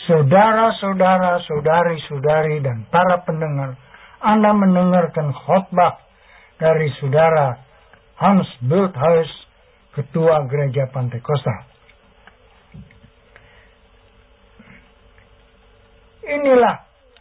Saudara-saudara, saudari-saudari, dan para pendengar, Anda mendengarkan khotbah dari saudara Hans Bulthuis, Ketua Gereja Pantekosta. Inilah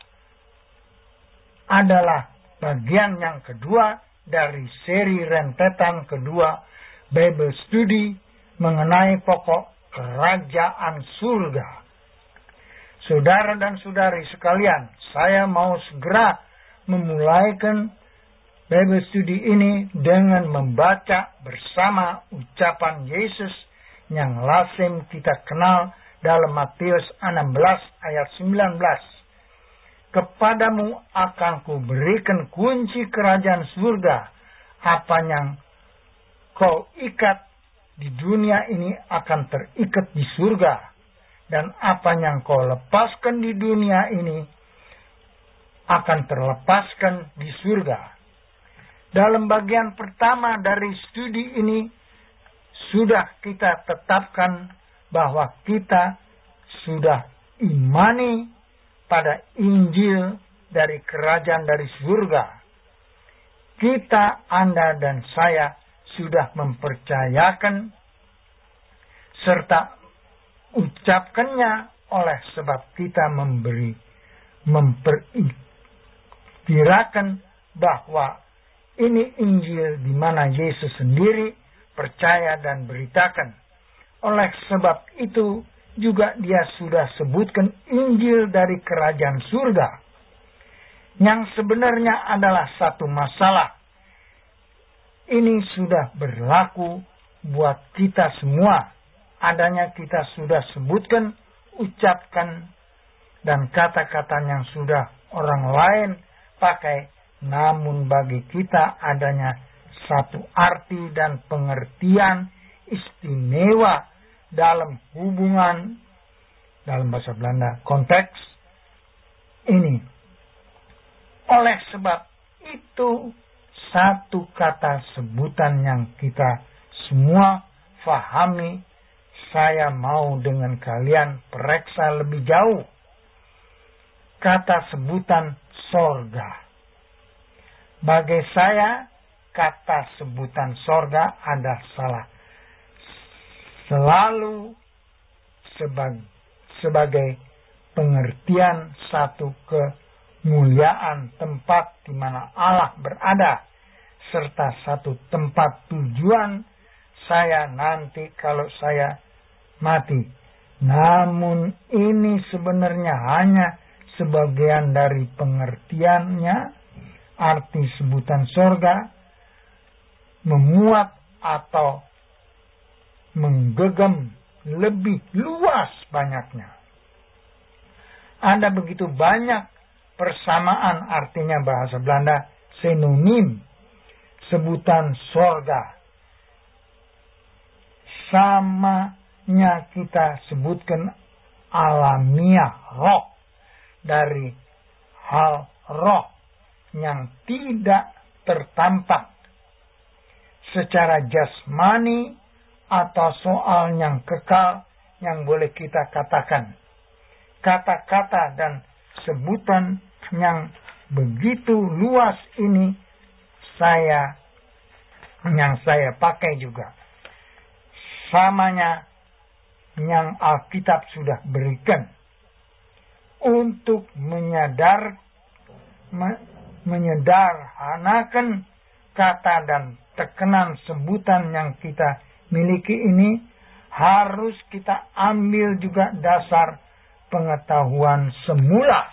adalah bagian yang kedua dari seri rentetan kedua Bible Study mengenai pokok kerajaan surga. Saudara dan saudari sekalian, saya mau segera memulaikan Bible Study ini dengan membaca bersama ucapan Yesus yang lazim kita kenal dalam Matius 16 ayat 19. Kepadamu akan kuberikan kunci kerajaan surga. Apa yang kau ikat di dunia ini akan terikat di surga. Dan apa yang kau lepaskan di dunia ini akan terlepaskan di surga. Dalam bagian pertama dari studi ini, sudah kita tetapkan bahwa kita sudah imani pada Injil dari kerajaan dari surga. Kita, Anda, dan saya sudah mempercayakan serta ucapkannya oleh sebab kita memperkirakan bahwa ini Injil di mana Yesus sendiri percaya dan beritakan. Oleh sebab itu juga dia sudah sebutkan Injil dari kerajaan surga. Yang sebenarnya adalah satu masalah. Ini sudah berlaku buat kita semua. Adanya kita sudah sebutkan, ucapkan, dan kata-kata yang sudah orang lain pakai. Namun bagi kita adanya satu arti dan pengertian istimewa dalam hubungan, dalam bahasa Belanda, konteks ini. Oleh sebab itu, satu kata sebutan yang kita semua fahami, saya mau dengan kalian periksa lebih jauh. Kata sebutan sorga. Bagi saya, kata sebutan sorga ada salah. Selalu sebagai pengertian satu kemuliaan tempat di mana Allah berada, serta satu tempat tujuan saya nanti kalau saya mati. Namun ini sebenarnya hanya sebagian dari pengertiannya. Arti sebutan sorga memuat atau menggegam lebih luas banyaknya. Ada begitu banyak persamaan, artinya bahasa Belanda sinonim sebutan sorga. Samanya kita sebutkan alamiah roh, dari hal roh yang tidak tertampak secara jasmani atau soal yang kekal yang boleh kita katakan. Kata-kata dan sebutan yang begitu luas ini yang saya pakai juga. Samanya yang Alkitab sudah berikan untuk menyederhanakan kata dan tekanan sebutan yang kita miliki ini, harus kita ambil juga dasar pengetahuan semula.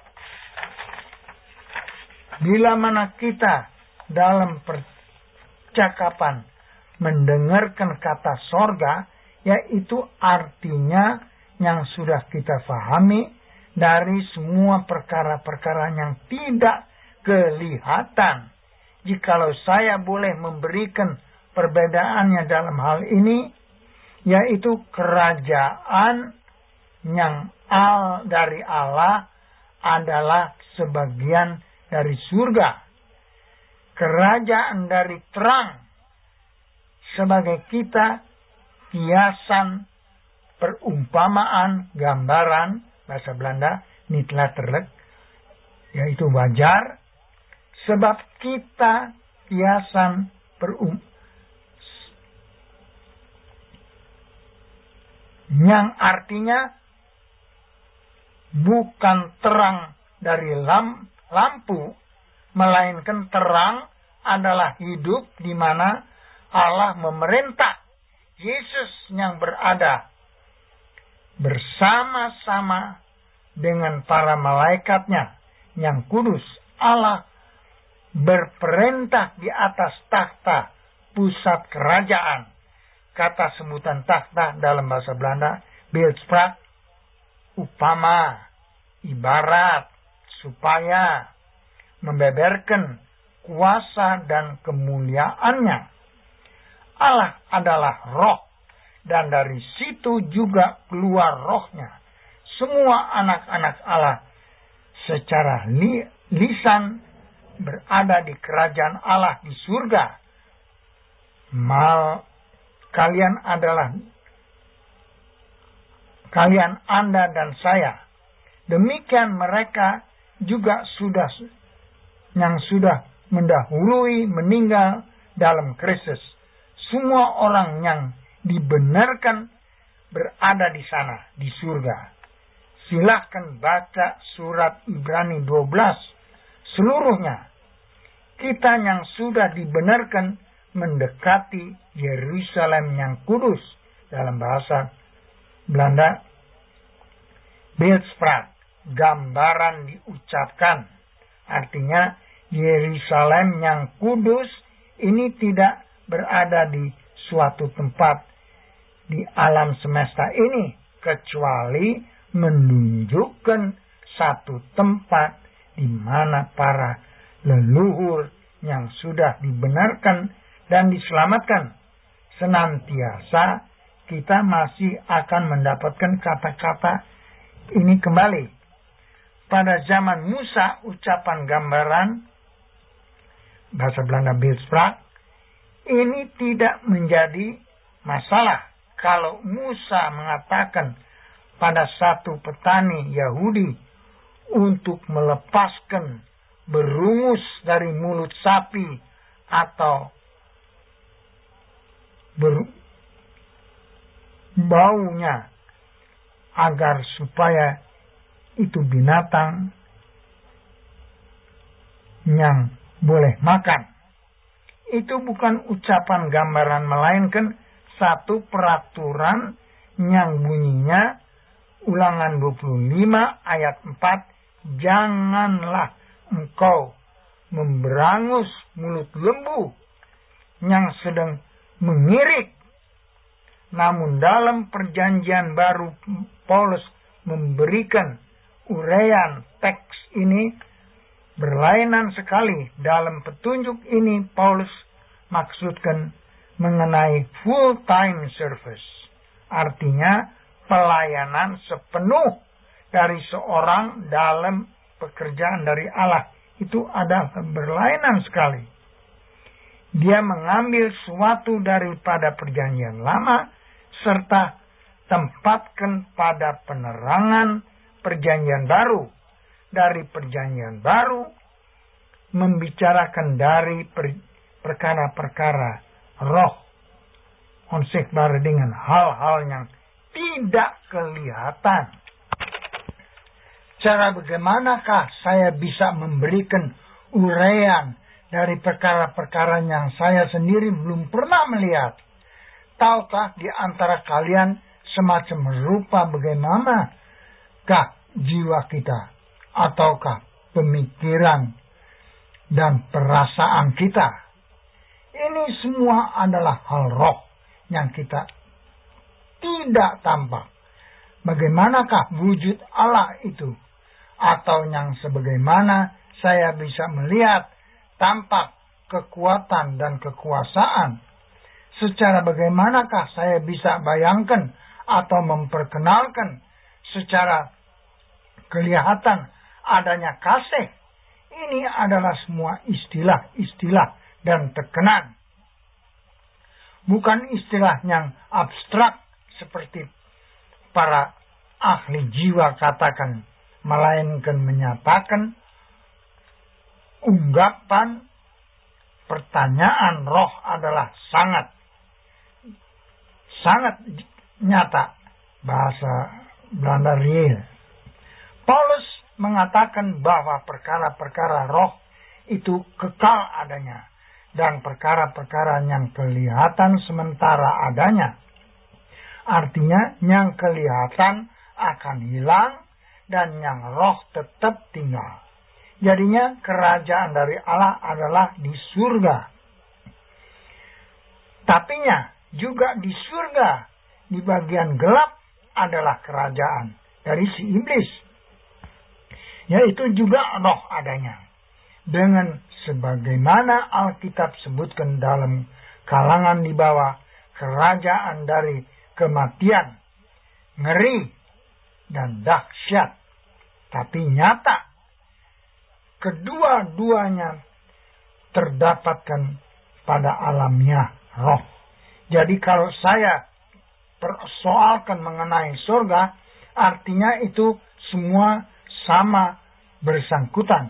Bila mana kita dalam percakapan mendengarkan kata sorga, yaitu artinya yang sudah kita fahami dari semua perkara-perkara yang tidak kelihatan. Jikalau saya boleh memberikan perbedaannya dalam hal ini, yaitu kerajaan yang dari Allah adalah sebagian dari surga. Kerajaan dari terang sebagai kita kiasan, perumpamaan, gambaran bahasa Belanda, niet letterlijk, yaitu wajar, sebab kita kiasan yang artinya bukan terang dari lampu, melainkan terang adalah hidup di mana Allah memerintah. Yesus yang berada bersama-sama dengan para malaikatnya yang kudus. Allah berperintah di atas takhta pusat kerajaan. Kata sebutan takhta dalam bahasa Belanda, beeldspraak, upama, ibarat, supaya membeberkan kuasa dan kemuliaannya. Allah adalah roh, dan dari situ juga keluar rohnya. Semua anak-anak Allah secara lisan berada di kerajaan Allah di surga. Kalian, Anda dan saya. Demikian mereka juga yang sudah mendahului meninggal dalam Kristus. Semua orang yang dibenarkan berada di sana, di surga. Silahkan baca surat Ibrani 12 seluruhnya. Kita yang sudah dibenarkan mendekati Yerusalem yang kudus, dalam bahasa Belanda, beeldspraak, gambaran diucapkan. Artinya Yerusalem yang kudus ini tidak berada di suatu tempat di alam semesta ini, kecuali menunjukkan satu tempat di mana para leluhur yang sudah dibenarkan dan diselamatkan. Senantiasa kita masih akan mendapatkan kata-kata ini kembali. Pada zaman Musa, ucapan gambaran, bahasa Belanda beeldspraak, ini tidak menjadi masalah kalau Musa mengatakan pada satu petani Yahudi untuk melepaskan berungus dari mulut sapi atau baunya, agar supaya itu binatang yang boleh makan. Itu bukan ucapan gambaran, melainkan satu peraturan yang bunyinya, Ulangan 25 ayat 4, janganlah engkau memberangus mulut lembu yang sedang mengirik. Namun dalam perjanjian baru, Paulus memberikan uraian teks ini berlainan sekali. Dalam petunjuk ini Paulus maksudkan mengenai full time service. Artinya pelayanan sepenuh dari seorang dalam pekerjaan dari Allah. Itu ada berlainan sekali. Dia mengambil suatu daripada perjanjian lama serta tempatkan pada penerangan perjanjian baru. Dari perjanjian baru membicarakan dari perkara-perkara roh, onsichtbare dengan hal-hal yang tidak kelihatan. Cara bagaimanakah saya bisa memberikan uraian dari perkara-perkara yang saya sendiri belum pernah melihat? Tahukah di antara kalian semacam rupa bagaimanakah jiwa kita? Ataukah pemikiran dan perasaan kita? Ini semua adalah hal roh yang kita tidak tampak. Bagaimanakah wujud Allah itu? Atau yang sebagaimana saya bisa melihat tampak kekuatan dan kekuasaan? Secara bagaimanakah saya bisa bayangkan atau memperkenalkan secara kelihatan adanya kasih? Ini adalah semua istilah-istilah dan tekenan. Bukan istilah yang abstrak seperti para ahli jiwa katakan, melainkan menyatakan unggapan pertanyaan roh adalah sangat nyata. Bahasa Belanda real. Paulus mengatakan bahwa perkara-perkara roh itu kekal adanya, dan perkara-perkara yang kelihatan sementara adanya. Artinya yang kelihatan akan hilang dan yang roh tetap tinggal. Jadinya kerajaan dari Allah adalah di surga. Tapinya juga di surga, di bagian gelap adalah kerajaan dari si iblis. Yaitu juga roh adanya. Dengan sebagaimana Alkitab sebutkan dalam kalangan di bawah, kerajaan dari kematian, ngeri, dan dahsyat. Tapi nyata, kedua-duanya terdapatkan pada alamiah roh. Jadi kalau saya persoalkan mengenai surga, artinya itu semua sama bersangkutan.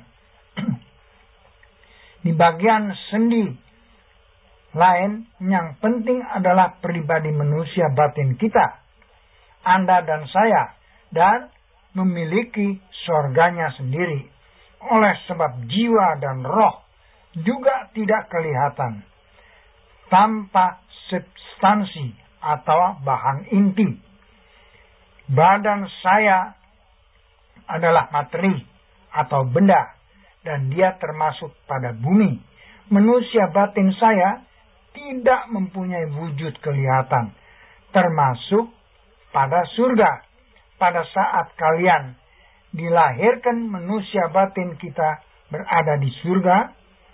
Di bagian sendi lain, yang penting adalah pribadi manusia batin kita, Anda dan saya, dan memiliki surganya sendiri. Oleh sebab jiwa dan roh juga tidak kelihatan tanpa substansi atau bahan inti. Badan saya adalah materi atau benda, dan dia termasuk pada bumi. Manusia batin saya tidak mempunyai wujud kelihatan, termasuk pada surga. Pada saat kalian dilahirkan, manusia batin kita berada di surga.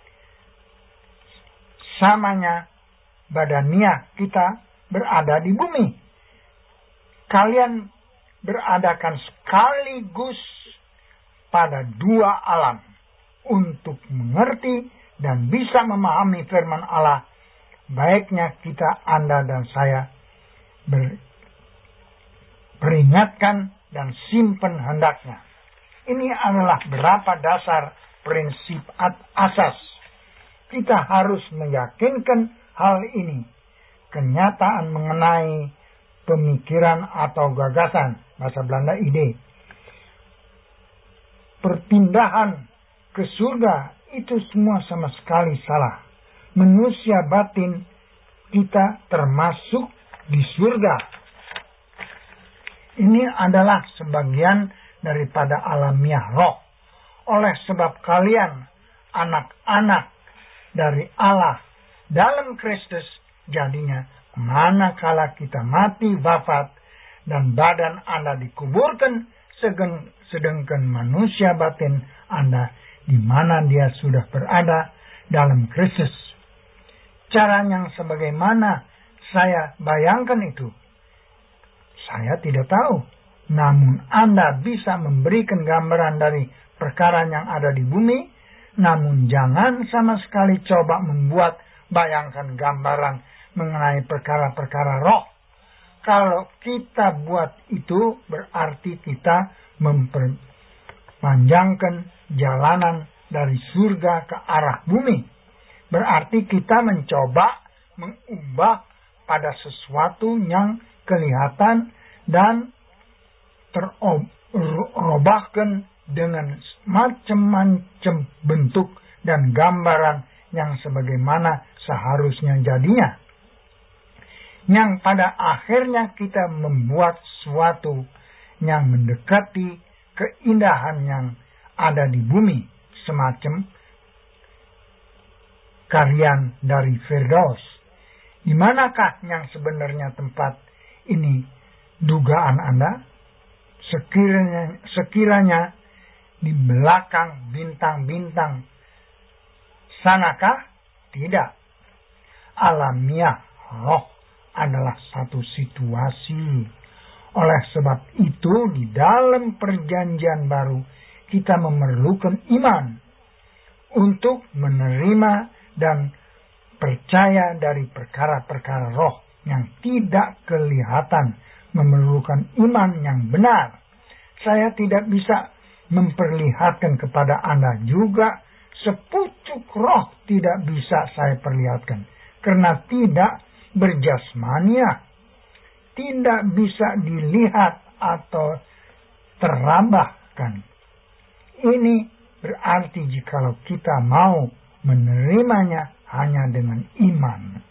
Samanya badaniah kita berada di bumi. Kalian beradakan sekaligus pada dua alam untuk mengerti dan bisa memahami firman Allah. Baiknya kita, Anda dan saya, peringatkan dan simpan hendaknya. Ini adalah berapa dasar prinsip asas. Kita harus meyakinkan hal ini. Kenyataan mengenai pemikiran atau gagasan, bahasa Belanda ide. Perpindahan ke surga itu semua sama sekali salah. Manusia batin kita termasuk di surga. Ini adalah sebagian daripada alamiah roh. Oleh sebab kalian anak-anak dari Allah dalam Kristus, jadinya manakala kita mati wafat dan badan Anda dikuburkan, sedangkan manusia batin Anda di mana dia sudah berada dalam Kristus. Cara yang sebagaimana saya bayangkan itu, saya tidak tahu. Namun Anda bisa memberikan gambaran dari perkara yang ada di bumi, namun jangan sama sekali coba membuat bayangkan gambaran mengenai perkara-perkara roh. Kalau kita buat itu, berarti kita memperpanjangkan jalanan dari surga ke arah bumi. Berarti kita mencoba mengubah pada sesuatu yang kelihatan dan terubahkan dengan macam-macam bentuk dan gambaran yang sebagaimana seharusnya jadinya. Yang pada akhirnya kita membuat sesuatu yang mendekati keindahan yang ada di bumi, semacam karya dari Firdaus. Di manakah yang sebenarnya tempat ini? Dugaan Anda? Sekiranya di belakang bintang-bintang sanakah? Tidak. Alamiah roh adalah satu situasi. Oleh sebab itu, di dalam perjanjian baru kita memerlukan iman untuk menerima dan percaya dari perkara-perkara roh yang tidak kelihatan, memerlukan iman yang benar. Saya tidak bisa memperlihatkan kepada Anda juga sepucuk roh tidak bisa saya perlihatkan. Karena tidak berjasmania, tidak bisa dilihat atau terabahkan. Ini berarti jikalau kita mau menerimanya hanya dengan iman.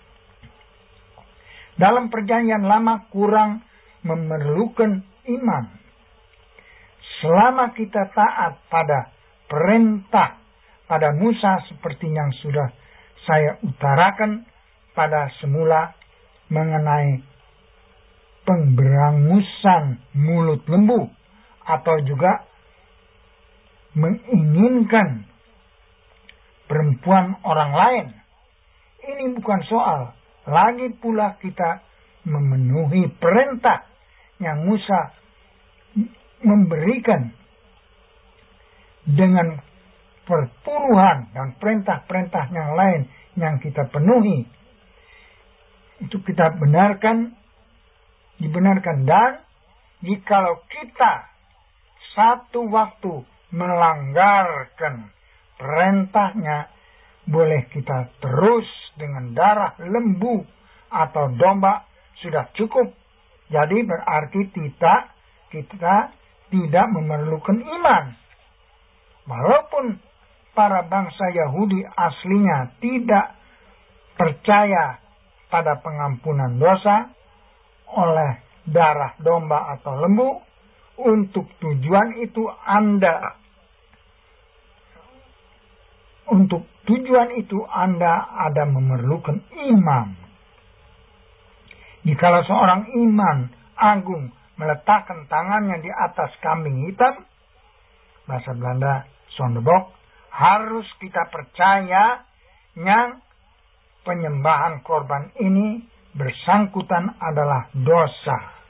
Dalam perjanjian lama kurang memerlukan iman. Selama kita taat pada perintah pada Musa seperti yang sudah saya utarakan pada semula mengenai pemberangusan mulut lembu atau juga menginginkan perempuan orang lain. Ini bukan soal. Lagi pula kita memenuhi perintah yang Musa memberikan dengan perpuluhan dan perintah-perintah yang lain yang kita penuhi. Itu kita dibenarkan. Dan jikalau kita satu waktu melanggarkan perintahnya, boleh kita terus dengan darah lembu atau domba sudah cukup. Jadi berarti kita tidak memerlukan iman. Walaupun para bangsa Yahudi aslinya tidak percaya pada pengampunan dosa oleh darah domba atau lembu, untuk tujuan itu Anda ada memerlukan iman. Jikalau seorang iman agung meletakkan tangannya di atas kambing hitam, bahasa Belanda sondebok, harus kita percaya yang penyembahan korban ini bersangkutan adalah dosa.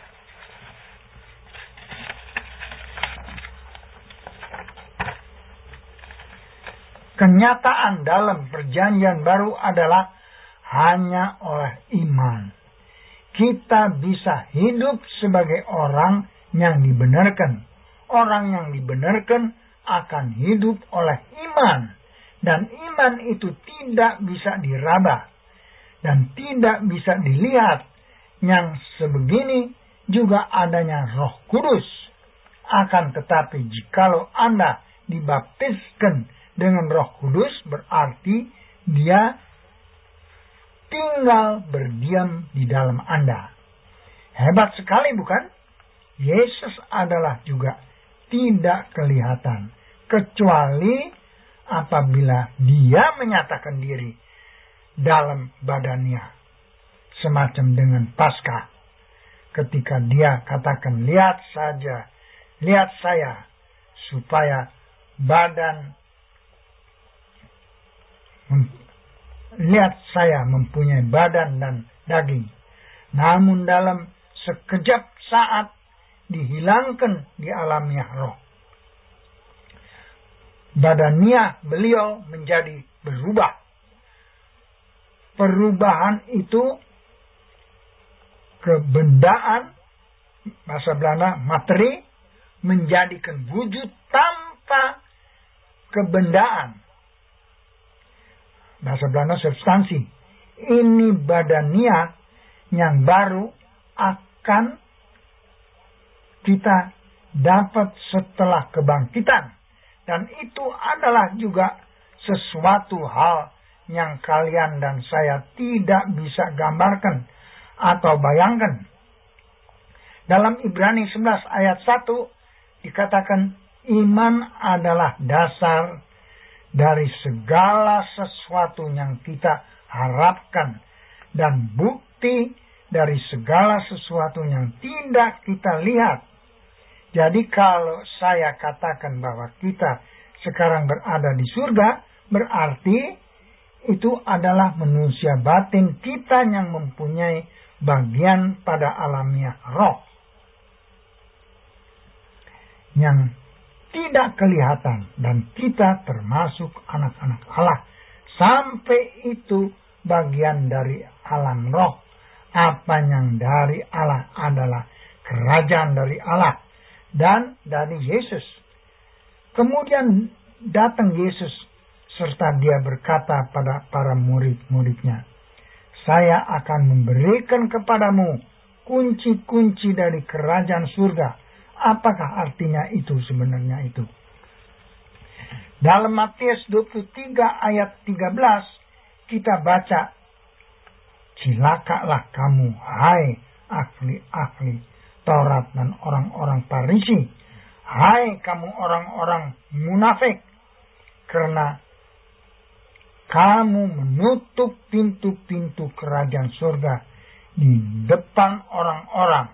Kenyataan dalam perjanjian baru adalah hanya oleh iman. Kita bisa hidup sebagai orang yang dibenarkan. Orang yang dibenarkan akan hidup oleh iman. Dan iman itu tidak bisa diraba. Dan tidak bisa dilihat. Yang sebegini juga adanya Roh Kudus. Akan tetapi jikalau Anda dibaptiskan dengan Roh Kudus, berarti Dia tinggal berdiam di dalam Anda. Hebat sekali, bukan? Yesus adalah juga tidak kelihatan, kecuali apabila Dia menyatakan diri dalam badannya. Semacam dengan Paskah. Ketika Dia katakan, lihat saya, supaya lihat saya mempunyai badan dan daging. Namun dalam sekejap saat dihilangkan di alamiah roh. Badaniah beliau menjadi berubah. Perubahan itu kebendaan, bahasa Belanda materi, menjadikan wujud tanpa kebendaan. Bahasa Belanda substansi. Ini badania yang baru akan kita dapat setelah kebangkitan. Dan itu adalah juga sesuatu hal yang kalian dan saya tidak bisa gambarkan atau bayangkan. Dalam Ibrani 11 ayat 1 dikatakan iman adalah dasar dari segala sesuatu yang kita harapkan dan bukti dari segala sesuatu yang tidak kita lihat. Jadi kalau saya katakan bahwa kita sekarang berada di surga, berarti itu adalah manusia batin kita yang mempunyai bagian pada alamiah roh yang tidak kelihatan, dan kita termasuk anak-anak Allah. Sampai itu bagian dari alam roh Apa yang dari Allah adalah kerajaan dari Allah dan dari Yesus. Kemudian datang Yesus serta dia berkata pada para murid-muridnya, saya akan memberikan kepadamu kunci-kunci dari kerajaan surga. Apakah artinya itu sebenarnya itu? Dalam Matius 23 ayat 13 kita baca, celakalah kamu hai ahli-ahli Taurat dan orang-orang Farisi, hai kamu orang-orang munafik, karena kamu menutup pintu-pintu kerajaan surga di depan orang-orang.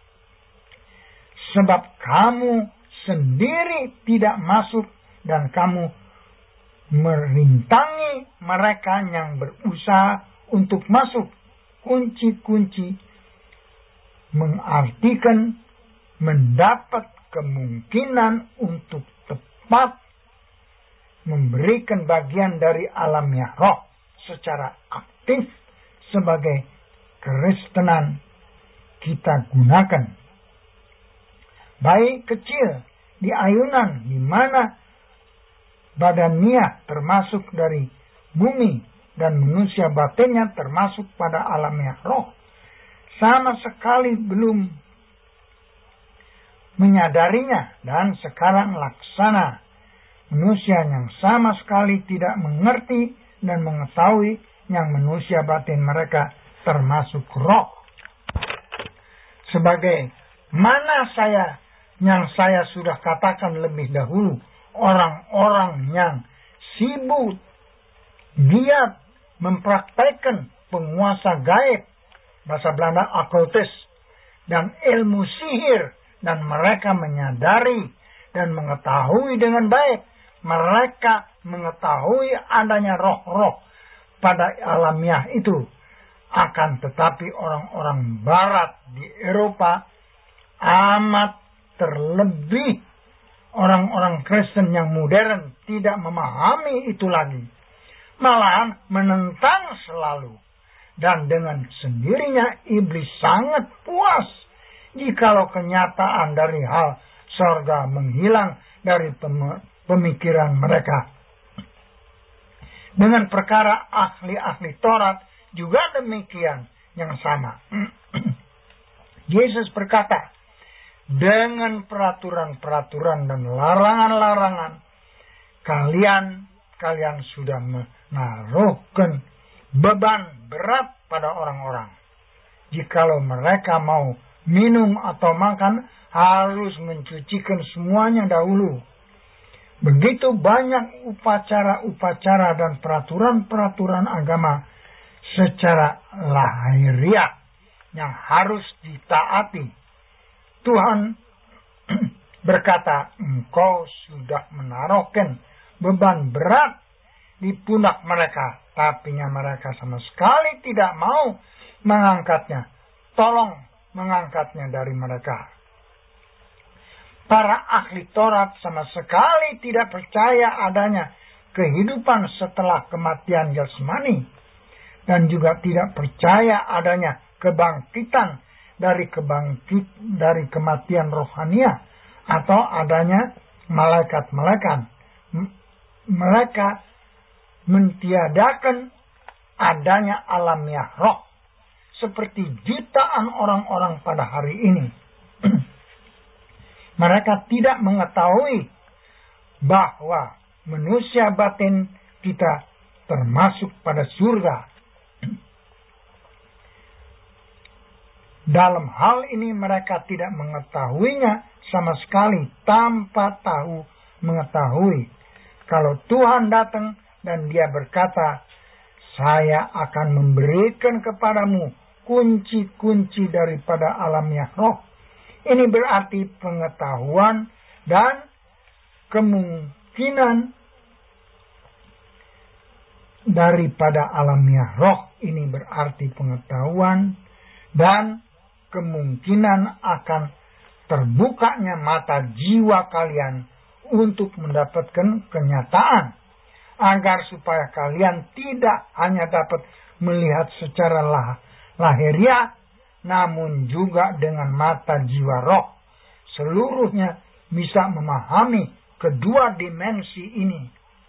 Sebab kamu sendiri tidak masuk dan kamu merintangi mereka yang berusaha untuk masuk. Kunci-kunci mengartikan mendapat kemungkinan untuk tepat memberikan bagian dari alamiah roh secara aktif sebagai Kristenan kita gunakan. Bayi kecil di ayunan di mana badania termasuk dari bumi dan manusia batinnya termasuk pada alamiah roh sama sekali belum menyadarinya, dan sekarang laksana manusia yang sama sekali tidak mengerti dan mengetahui yang manusia batin mereka termasuk roh. Sebagai mana yang saya sudah katakan lebih dahulu, orang-orang yang sibuk giat mempraktekkan penguasa gaib, bahasa Belanda occultis, dan ilmu sihir, dan mereka menyadari dan mengetahui dengan baik. Mereka mengetahui adanya roh-roh pada alamiah itu. Akan tetapi orang-orang barat di Eropa amat terlebih orang-orang Kristen yang modern tidak memahami itu lagi. Malahan menentang selalu. Dan dengan sendirinya iblis sangat puas jikalau kenyataan dari hal surga menghilang dari pemikiran mereka. Dengan perkara ahli-ahli Taurat juga demikian yang sama. Yesus berkata, dengan peraturan-peraturan dan larangan-larangan kalian sudah menaruhkan beban berat pada orang-orang. Jikalau mereka mau minum atau makan, harus mencucikan semuanya dahulu. Begitu banyak upacara-upacara dan peraturan-peraturan agama secara lahiriah yang harus ditaati. Tuhan berkata, engkau sudah menaruhkan beban berat di pundak mereka, tapi mereka sama sekali tidak mau mengangkatnya. Tolong mengangkatnya dari mereka. Para ahli Taurat sama sekali tidak percaya adanya kehidupan setelah kematian jasmani, dan juga tidak percaya adanya kebangkitan dari kematian rohania atau adanya malaikat-malaikat. Mereka mentiadakan adanya alamiah roh seperti jutaan orang-orang pada hari ini. Mereka tidak mengetahui bahwa manusia batin kita termasuk pada surga. Dalam hal ini mereka tidak mengetahuinya sama sekali, tanpa mengetahui. Kalau Tuhan datang dan dia berkata, saya akan memberikan kepadamu kunci-kunci daripada alamiah roh. Ini berarti pengetahuan dan kemungkinan daripada alamiah roh. Ini berarti pengetahuan dan kemungkinan akan terbukanya mata jiwa kalian untuk mendapatkan kenyataan, agar supaya kalian tidak hanya dapat melihat secara lahiriah, namun juga dengan mata jiwa roh. Seluruhnya bisa memahami kedua dimensi ini.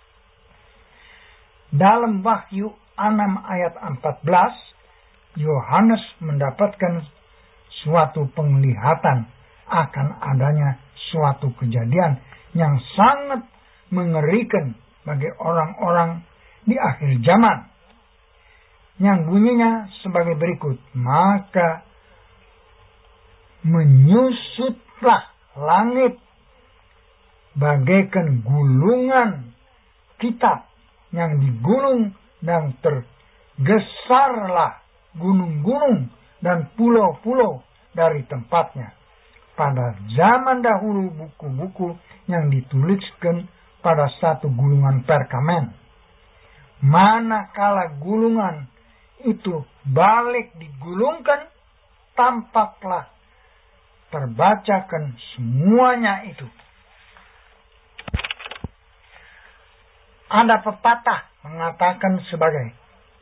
Dalam Wahyu 6 ayat 14, Yohanes mendapatkan suatu penglihatan akan adanya suatu kejadian yang sangat mengerikan bagi orang-orang di akhir zaman. Yang bunyinya sebagai berikut, maka menyusutlah langit bagaikan gulungan kitab yang digulung, dan tergesarlah gunung-gunung dan pulau-pulau dari tempatnya. Pada zaman dahulu buku-buku yang dituliskan pada satu gulungan perkamen. Manakala gulungan itu balik digulungkan, tampaklah terbacakan semuanya itu. Ada pepatah mengatakan sebagai,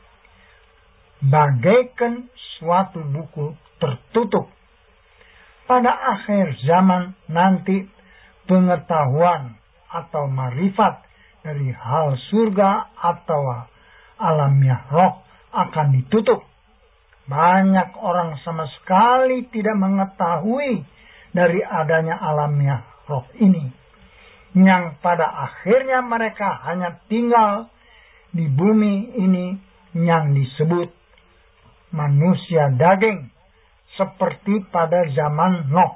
bagaikan suatu buku tertutup. Pada akhir zaman nanti, pengetahuan atau marifat dari hal surga atau alamiah roh akan ditutup. Banyak orang sama sekali tidak mengetahui dari adanya alamiah roh ini, yang pada akhirnya mereka hanya tinggal di bumi ini yang disebut manusia daging, seperti pada zaman Nuh.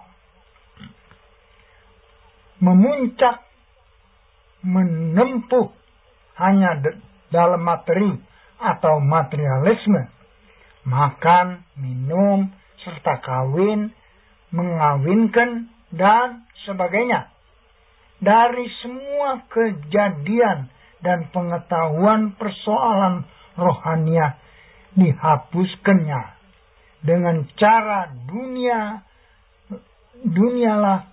Memuncak menempuh hanya dalam materi atau materialisme, makan, minum, serta kawin, mengawinkan, dan sebagainya. Dari semua kejadian dan pengetahuan persoalan rohania dihapuskannya dengan cara dunialah.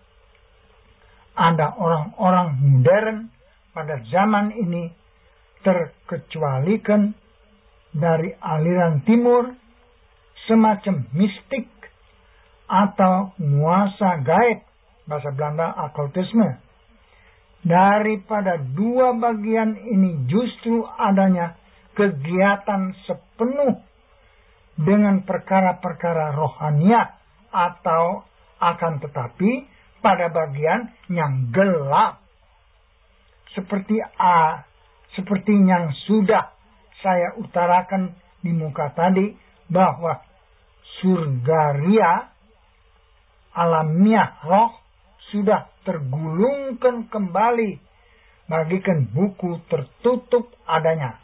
Ada orang-orang modern pada zaman ini terkecualikan dari aliran timur, semacam mistik atau nguasa gaib, bahasa Belanda okultisme. Daripada dua bagian ini justru adanya kegiatan sepenuh dengan perkara-perkara rohania, atau akan tetapi pada bagian yang gelap. Seperti yang sudah saya utarakan di muka tadi, bahwa surgaria, alamiah roh, sudah tergulungkan kembali bagikan buku tertutup adanya.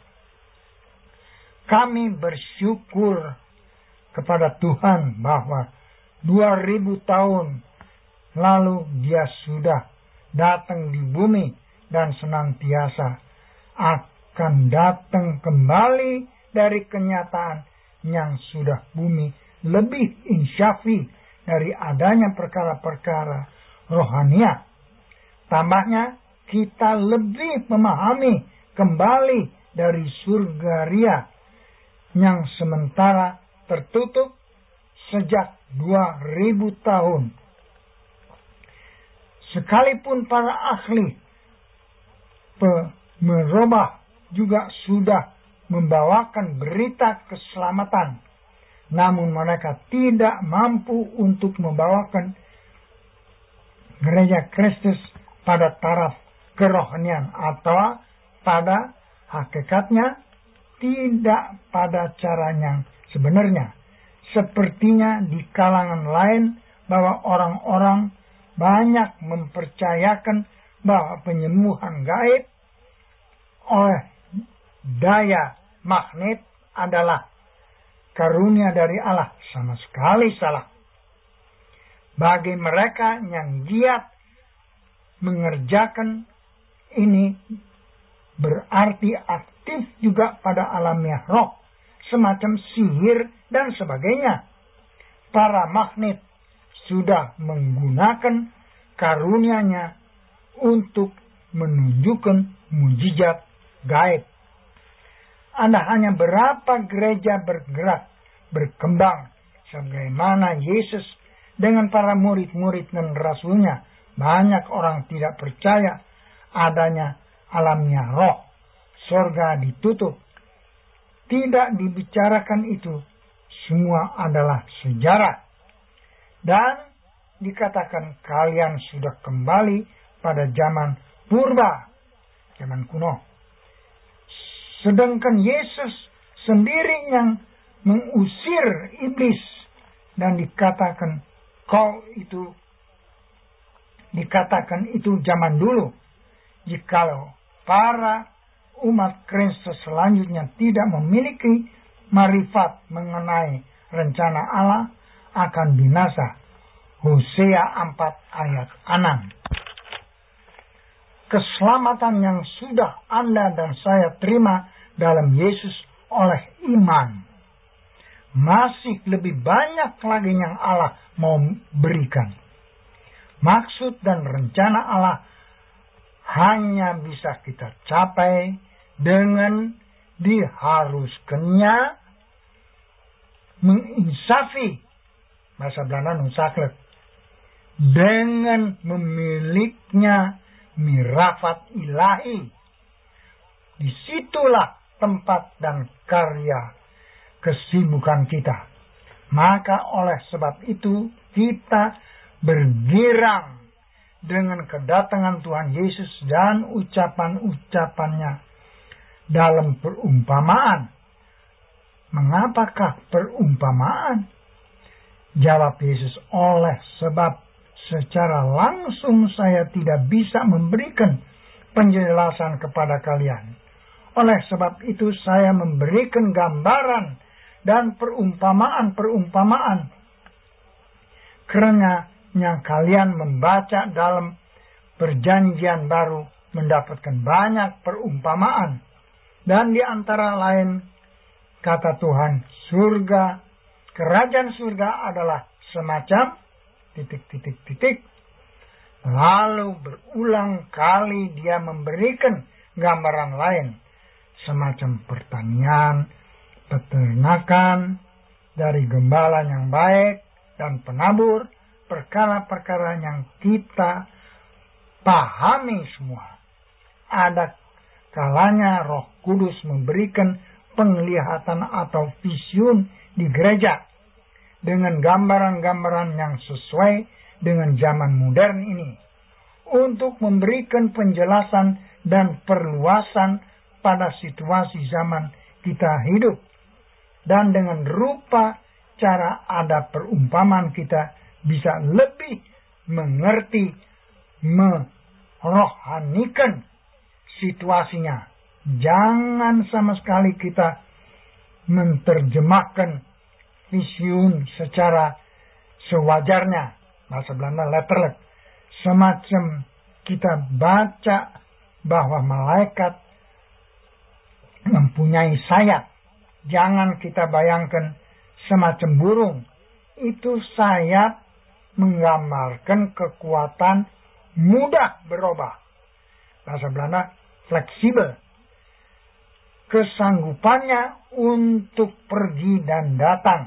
Kami bersyukur kepada Tuhan bahwa 2000 tahun lalu Dia sudah datang di bumi dan senantiasa akan datang kembali dari kenyataan yang sudah bumi lebih insyafi dari adanya perkara-perkara rohania. Tambahnya, kita lebih memahami kembali dari surgaria yang sementara tertutup sejak 2000 tahun. Sekalipun para ahli merubah juga sudah membawakan berita keselamatan, namun mereka tidak mampu untuk membawakan gereja Kristus pada taraf kerohanian, atau pada hakikatnya tidak pada caranya sebenarnya. Sepertinya di kalangan lain bahwa orang-orang banyak mempercayakan bahwa penyembuhan gaib oleh daya magnet adalah karunia dari Allah. Sama sekali salah. Bagi mereka yang giat mengerjakan ini, berarti aktif juga pada alamiah roh, semacam sihir dan sebagainya. Para magnet sudah menggunakan karunia-Nya untuk menunjukkan mujizat gaib. Ada hanya berapa gereja bergerak berkembang sebagaimana Yesus dengan para murid-murid dan rasulnya. Banyak orang tidak percaya adanya alamnya roh. Surga ditutup. Tidak dibicarakan itu. Semua adalah sejarah. Dan dikatakan kalian sudah kembali pada zaman purba, zaman kuno. Sedangkan Yesus sendiri yang mengusir iblis dan dikatakan itu zaman dulu. Jikalau para umat Kristus selanjutnya tidak memiliki marifat mengenai rencana Allah, akan binasa. Hosea 4 ayat 6. Keselamatan yang sudah Anda dan saya terima dalam Yesus oleh iman, masih lebih banyak lagi yang Allah mau berikan. Maksud dan rencana Allah hanya bisa kita capai dengan diharuskannya menginsafi, bahasa Belanda nusaklet, dengan memiliknya mirafat ilahi. Disitulah tempat dan karya kesibukan kita. Maka oleh sebab itu kita bergirang dengan kedatangan Tuhan Yesus dan ucapan-ucapannya dalam perumpamaan. Mengapakah perumpamaan? Jawab Yesus, oleh sebab secara langsung saya tidak bisa memberikan penjelasan kepada kalian. Oleh sebab itu saya memberikan gambaran dan perumpamaan-perumpamaan. Karena yang kalian membaca dalam Perjanjian Baru mendapatkan banyak perumpamaan. Dan di antara lain kata Tuhan, kerajaan surga adalah semacam ... Lalu berulang kali dia memberikan gambaran lain, semacam pertanian, peternakan, dari gembala yang baik dan penabur, perkara-perkara yang kita pahami semua. Ada kalanya Roh Kudus memberikan penglihatan atau vision di gereja dengan gambaran-gambaran yang sesuai dengan zaman modern ini, untuk memberikan penjelasan dan perluasan pada situasi zaman kita hidup. Dan dengan rupa cara ada perumpamaan kita bisa lebih mengerti, merohanikan situasinya. Jangan sama sekali kita menerjemahkan vision secara sewajarnya, bahasa Belanda letterlijk. Semacam kita baca bahwa malaikat mempunyai sayap. Jangan kita bayangkan semacam burung. Itu sayap menggambarkan kekuatan mudah berubah. Bahasa Belanda fleksibel. Kesanggupannya untuk pergi dan datang.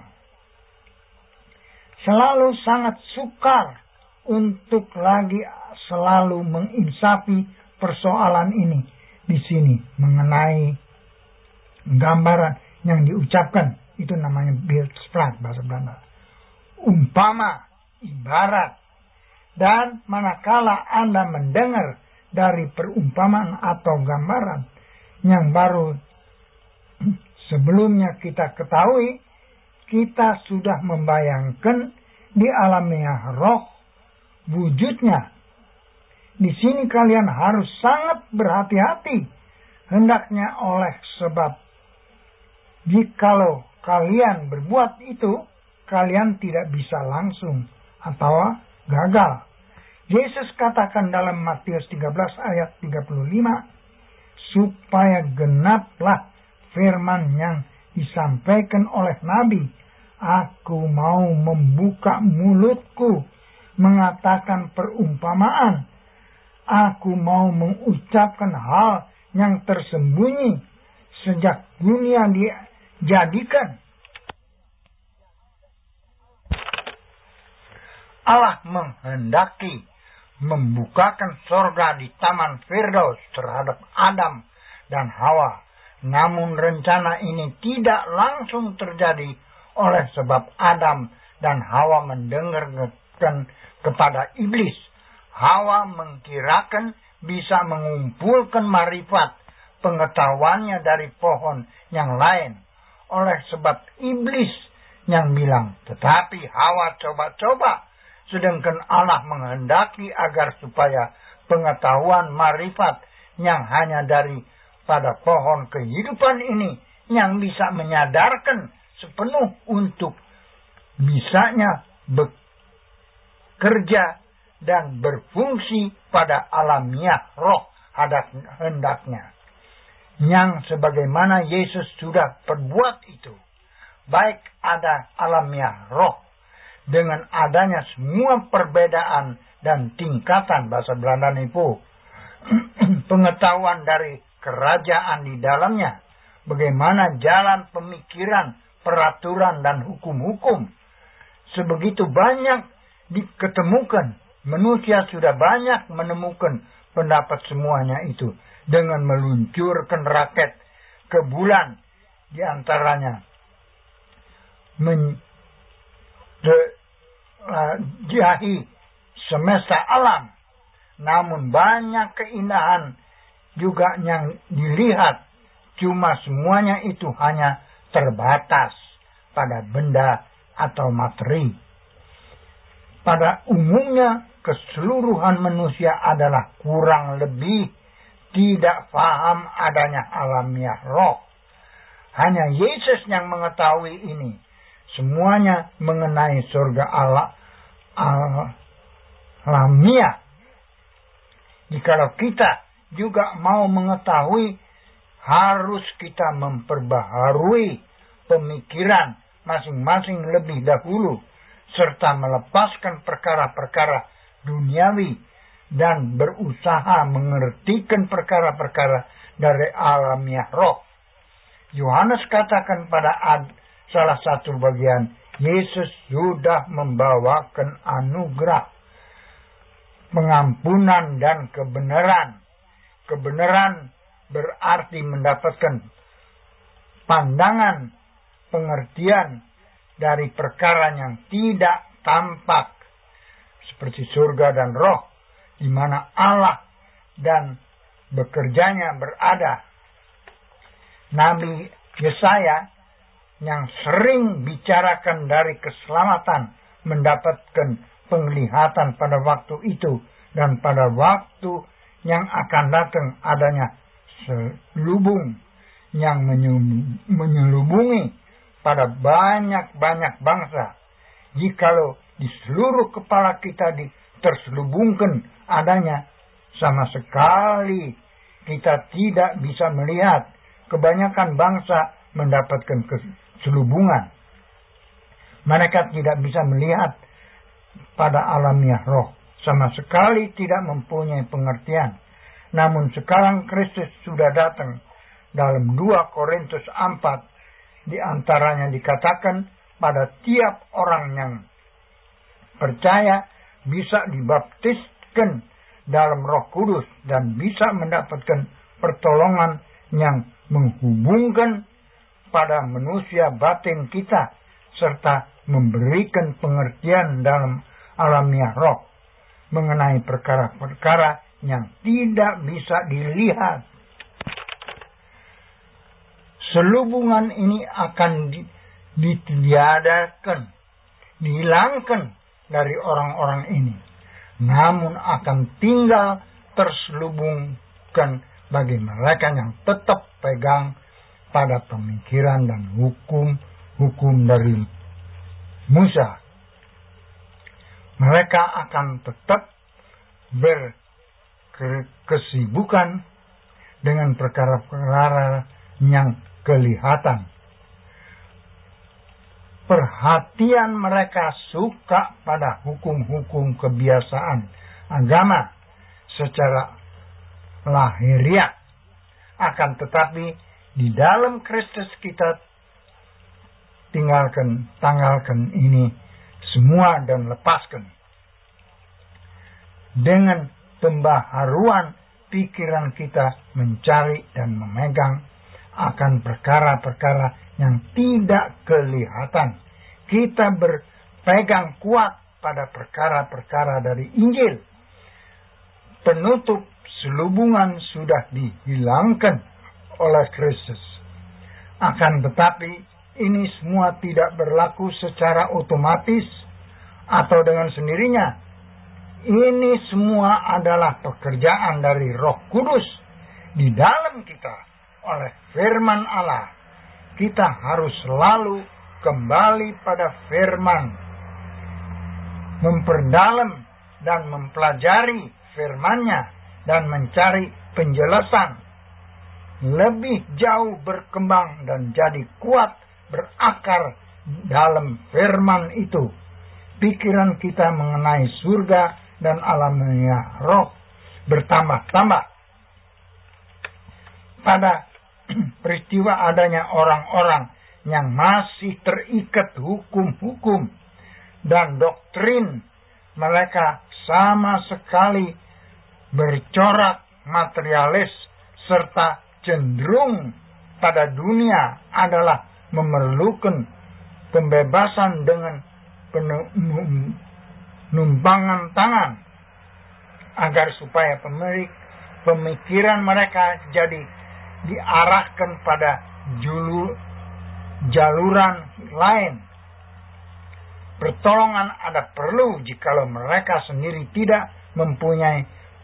Selalu sangat sukar untuk lagi selalu menginsafi persoalan ini di sini mengenai gambaran yang diucapkan. Itu namanya beeldspraak bahasa Belanda. Umpama, ibarat. Dan manakala Anda mendengar dari perumpamaan atau gambaran yang baru sebelumnya kita ketahui, kita sudah membayangkan di alamnya roh wujudnya. Di sini kalian harus sangat berhati-hati. Hendaknya oleh sebab jikalau kalian berbuat itu, kalian tidak bisa langsung atau gagal. Yesus katakan dalam Matius 13 ayat 35, supaya genaplah firman yang disampaikan oleh Nabi, aku mau membuka mulutku, mengatakan perumpamaan. Aku mau mengucapkan hal yang tersembunyi sejak dunia dijadikan. Allah menghendaki membukakan sorga di Taman Firdaus terhadap Adam dan Hawa. Namun rencana ini tidak langsung terjadi oleh sebab Adam dan Hawa mendengarkan kepada iblis. Hawa mengkirakan bisa mengumpulkan marifat pengetahuannya dari pohon yang lain. Oleh sebab iblis yang bilang, tetapi Hawa coba-coba. Sedangkan Allah menghendaki agar supaya pengetahuan marifat yang hanya dari pada pohon kehidupan ini yang bisa menyadarkan sepenuh untuk bisanya bekerja dan berfungsi pada alamiah roh hendaknya. Yang sebagaimana Yesus sudah perbuat itu. Baik ada alamiah roh dengan adanya semua perbedaan dan tingkatan bahasa Belanda itu pengetahuan dari kerajaan di dalamnya, bagaimana jalan pemikiran, peraturan dan hukum-hukum. Sebegitu banyak diketemukan, manusia sudah banyak menemukan pendapat semuanya itu dengan meluncurkan raket ke bulan, di antaranya menjadi semesta alam. Namun banyak keindahan juga yang dilihat, cuma semuanya itu hanya terbatas pada benda atau materi. Pada umumnya keseluruhan manusia adalah kurang lebih tidak paham adanya alamiah roh. Hanya Yesus yang mengetahui ini. Semuanya mengenai surga alamiah. Jikalau kita juga mau mengetahui, harus kita memperbaharui pemikiran masing-masing lebih dahulu, serta melepaskan perkara-perkara duniawi dan berusaha mengertikan perkara-perkara dari alamiah roh. Yohanes katakan pada salah satu bagian, Yesus sudah membawakan anugerah, pengampunan dan kebenaran. Kebenaran berarti mendapatkan pandangan, pengertian dari perkara yang tidak tampak, seperti surga dan roh, di mana Allah dan bekerjanya berada. Nabi Yesaya yang sering bicarakan dari keselamatan mendapatkan penglihatan pada waktu itu, dan pada waktu yang akan datang adanya selubung yang menyelubungi pada banyak-banyak bangsa. Jikalau di seluruh kepala kita terselubungkan adanya, sama sekali kita tidak bisa melihat. Kebanyakan bangsa mendapatkan keselubungan. Mereka tidak bisa melihat pada alamiah roh. Sama sekali tidak mempunyai pengertian. Namun sekarang Kristus sudah datang. Dalam 2 Korintus 4, di antaranya dikatakan pada tiap orang yang percaya bisa dibaptiskan dalam Roh Kudus dan bisa mendapatkan pertolongan yang menghubungkan pada manusia batin kita, serta memberikan pengertian dalam alamiah roh mengenai perkara-perkara yang tidak bisa dilihat. Selubungan ini akan ditiadakan, dihilangkan dari orang-orang ini, namun akan tinggal terselubungkan bagi mereka yang tetap pegang pada pemikiran dan hukum dari Musa. Mereka akan tetap berkesibukan dengan perkara-perkara yang kelihatan. Perhatian mereka suka pada hukum-hukum kebiasaan agama secara lahiriah. Akan tetapi di dalam Kristus kita tanggalkan ini semua dan lepaskan. dengan pembaharuan pikiran kita mencari dan memegang akan perkara-perkara yang tidak kelihatan. Kita berpegang kuat pada perkara-perkara dari Injil. Penutup selubungan sudah dihilangkan oleh Kristus. Akan tetapi ini semua tidak berlaku secara otomatis atau dengan sendirinya. Ini semua adalah pekerjaan dari Roh Kudus di dalam kita oleh firman Allah. Kita harus selalu kembali pada firman, memperdalam dan mempelajari firman-Nya dan mencari penjelasan, lebih jauh berkembang dan jadi kuat berakar dalam firman itu. Pikiran kita mengenai surga dan alamiah roh bertambah-tambah. Pada peristiwa adanya orang-orang yang masih terikat hukum-hukum dan doktrin, mereka sama sekali bercorak materialis serta cenderung pada dunia adalah memerlukan pembebasan dengan penumpangan tangan agar supaya pemikiran mereka jadi diarahkan pada jaluran lain. Pertolongan ada perlu jikalau mereka sendiri tidak mempunyai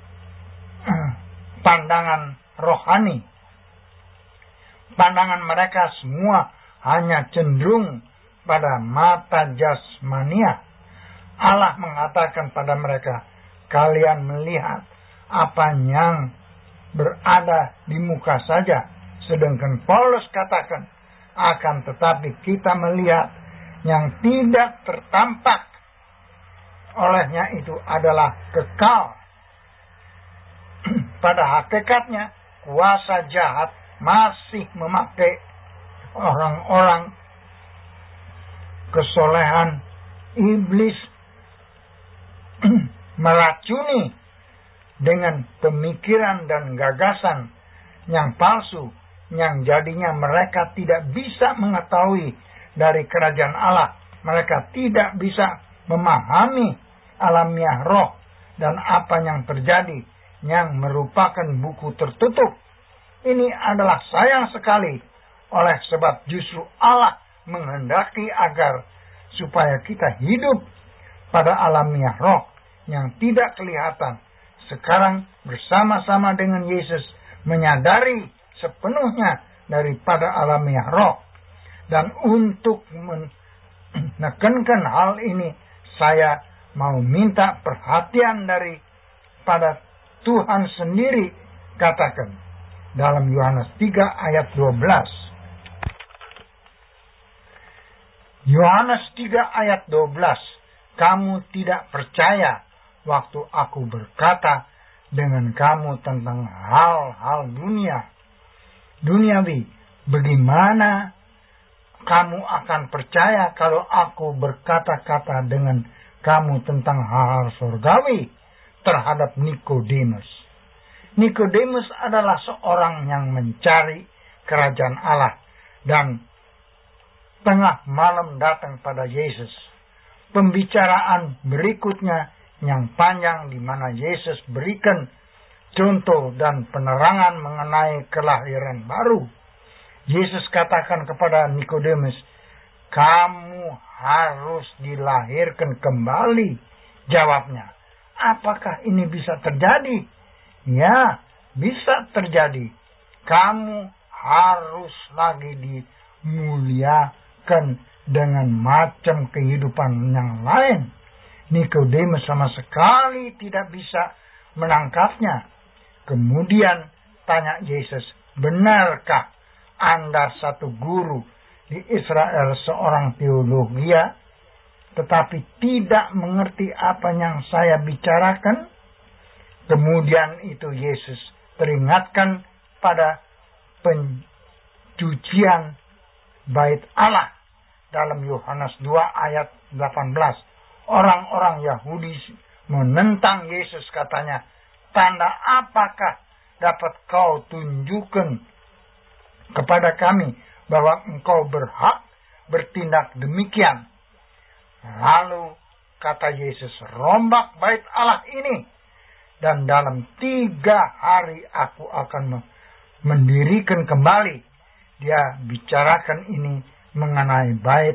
pandangan rohani. Pandangan mereka semua hanya cenderung pada mata jasmania. Allah mengatakan pada mereka, kalian melihat apa yang berada di muka saja. Sedangkan Paulus katakan, akan tetapi kita melihat yang tidak tertampak. Olehnya itu adalah kekal. Pada hakikatnya, kuasa jahat masih memakai orang-orang kesolehan iblis meracuni dengan pemikiran dan gagasan yang palsu, yang jadinya mereka tidak bisa mengetahui dari kerajaan Allah. Mereka tidak bisa memahami alamiah roh dan apa yang terjadi, yang merupakan buku tertutup. Ini adalah sayang sekali, oleh sebab justru Allah menghendaki agar supaya kita hidup pada alamiah roh yang tidak kelihatan. Sekarang bersama-sama dengan Yesus menyadari sepenuhnya daripada alamiah roh. Dan untuk menekankan hal ini, saya mau minta perhatian daripada Tuhan sendiri. Katakan dalam Yohanes 3 ayat 12. Yohanes 3 ayat 12. Kamu tidak percaya waktu aku berkata dengan kamu tentang hal-hal duniawi. Bagaimana kamu akan percaya kalau aku berkata-kata dengan kamu tentang hal-hal surgawi terhadap Nikodemus? Nikodemus adalah seorang yang mencari kerajaan Allah dan tengah malam datang pada Yesus. Pembicaraan berikutnya yang panjang di mana Yesus berikan contoh dan penerangan mengenai kelahiran baru. Yesus katakan kepada Nikodemus, kamu harus dilahirkan kembali. Jawabnya, apakah ini bisa terjadi? Ya, bisa terjadi. Kamu harus lagi dimuliakan dengan macam kehidupan yang lain. Nikodemus sama sekali tidak bisa menangkapnya. Kemudian tanya Yesus, benarkah Anda satu guru di Israel, seorang teologia, tetapi tidak mengerti apa yang saya bicarakan? Kemudian itu Yesus peringatkan pada pencucian bait Allah dalam Yohanes 2 ayat 18. Orang-orang Yahudi menentang Yesus, katanya, "Tanda apakah dapat kau tunjukkan kepada kami bahwa engkau berhak bertindak demikian?" Lalu kata Yesus, "Rombak bait Allah ini, dan dalam 3 hari aku akan mendirikan kembali." Dia bicarakan ini mengenai bait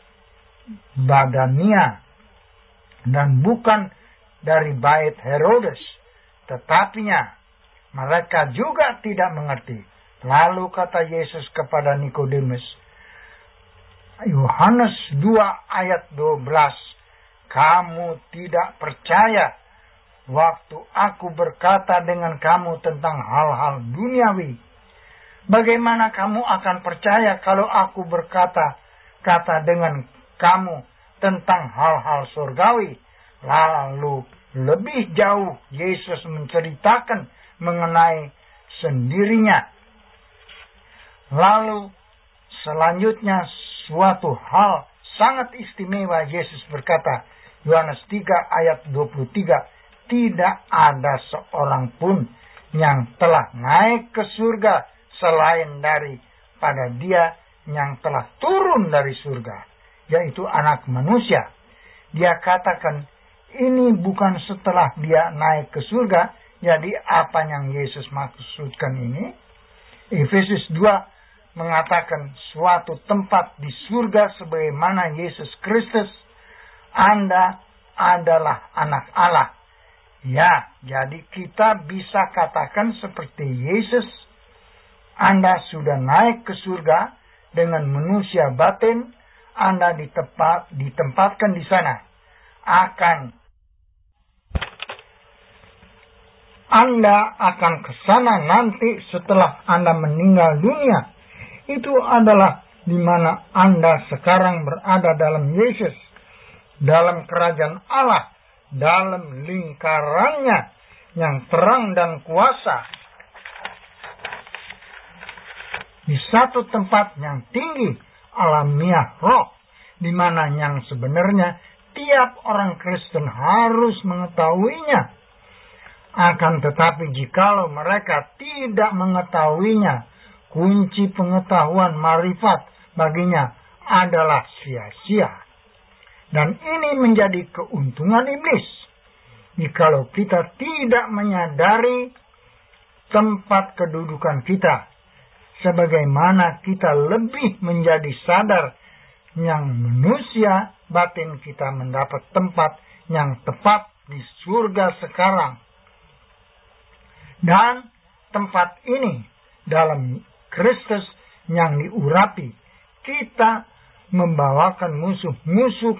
Badania, dan bukan dari bait Herodes. Tetapinya mereka juga tidak mengerti. Lalu kata Yesus kepada Nikodemus, Yohanes 2 ayat 12, "Kamu tidak percaya waktu aku berkata dengan kamu tentang hal-hal duniawi. Bagaimana kamu akan percaya kalau aku berkata dengan kamu tentang hal-hal surgawi?" Lalu lebih jauh Yesus menceritakan mengenai sendirinya. Lalu selanjutnya suatu hal sangat istimewa, Yesus berkata, Yohanes 3 ayat 23, "Tidak ada seorang pun yang telah naik ke surga selain daripada Dia yang telah turun dari surga, yaitu Anak Manusia." Dia katakan ini bukan setelah Dia naik ke surga. Jadi apa yang Yesus maksudkan ini? Efesus 2 mengatakan suatu tempat di surga sebagaimana Yesus Kristus. Anda adalah anak Allah. Ya, jadi kita bisa katakan seperti Yesus, Anda sudah naik ke surga dengan manusia batin. Anda ditempatkan di sana. Anda akan ke sana nanti setelah Anda meninggal dunia. Itu adalah di mana Anda sekarang berada dalam Yesus, dalam kerajaan Allah, dalam lingkarannya yang terang dan kuasa. Di satu tempat yang tinggi, alamiah roh, di mana yang sebenarnya tiap orang Kristen harus mengetahuinya. Akan tetapi jikalau mereka tidak mengetahuinya, kunci pengetahuan marifat baginya adalah sia-sia. Dan ini menjadi keuntungan iblis. Jikalau kita tidak menyadari tempat kedudukan kita, sebagaimana kita lebih menjadi sadar yang manusia batin kita mendapat tempat yang tepat di surga sekarang. Dan tempat ini dalam Kristus yang diurapi, kita membawakan musuh-musuh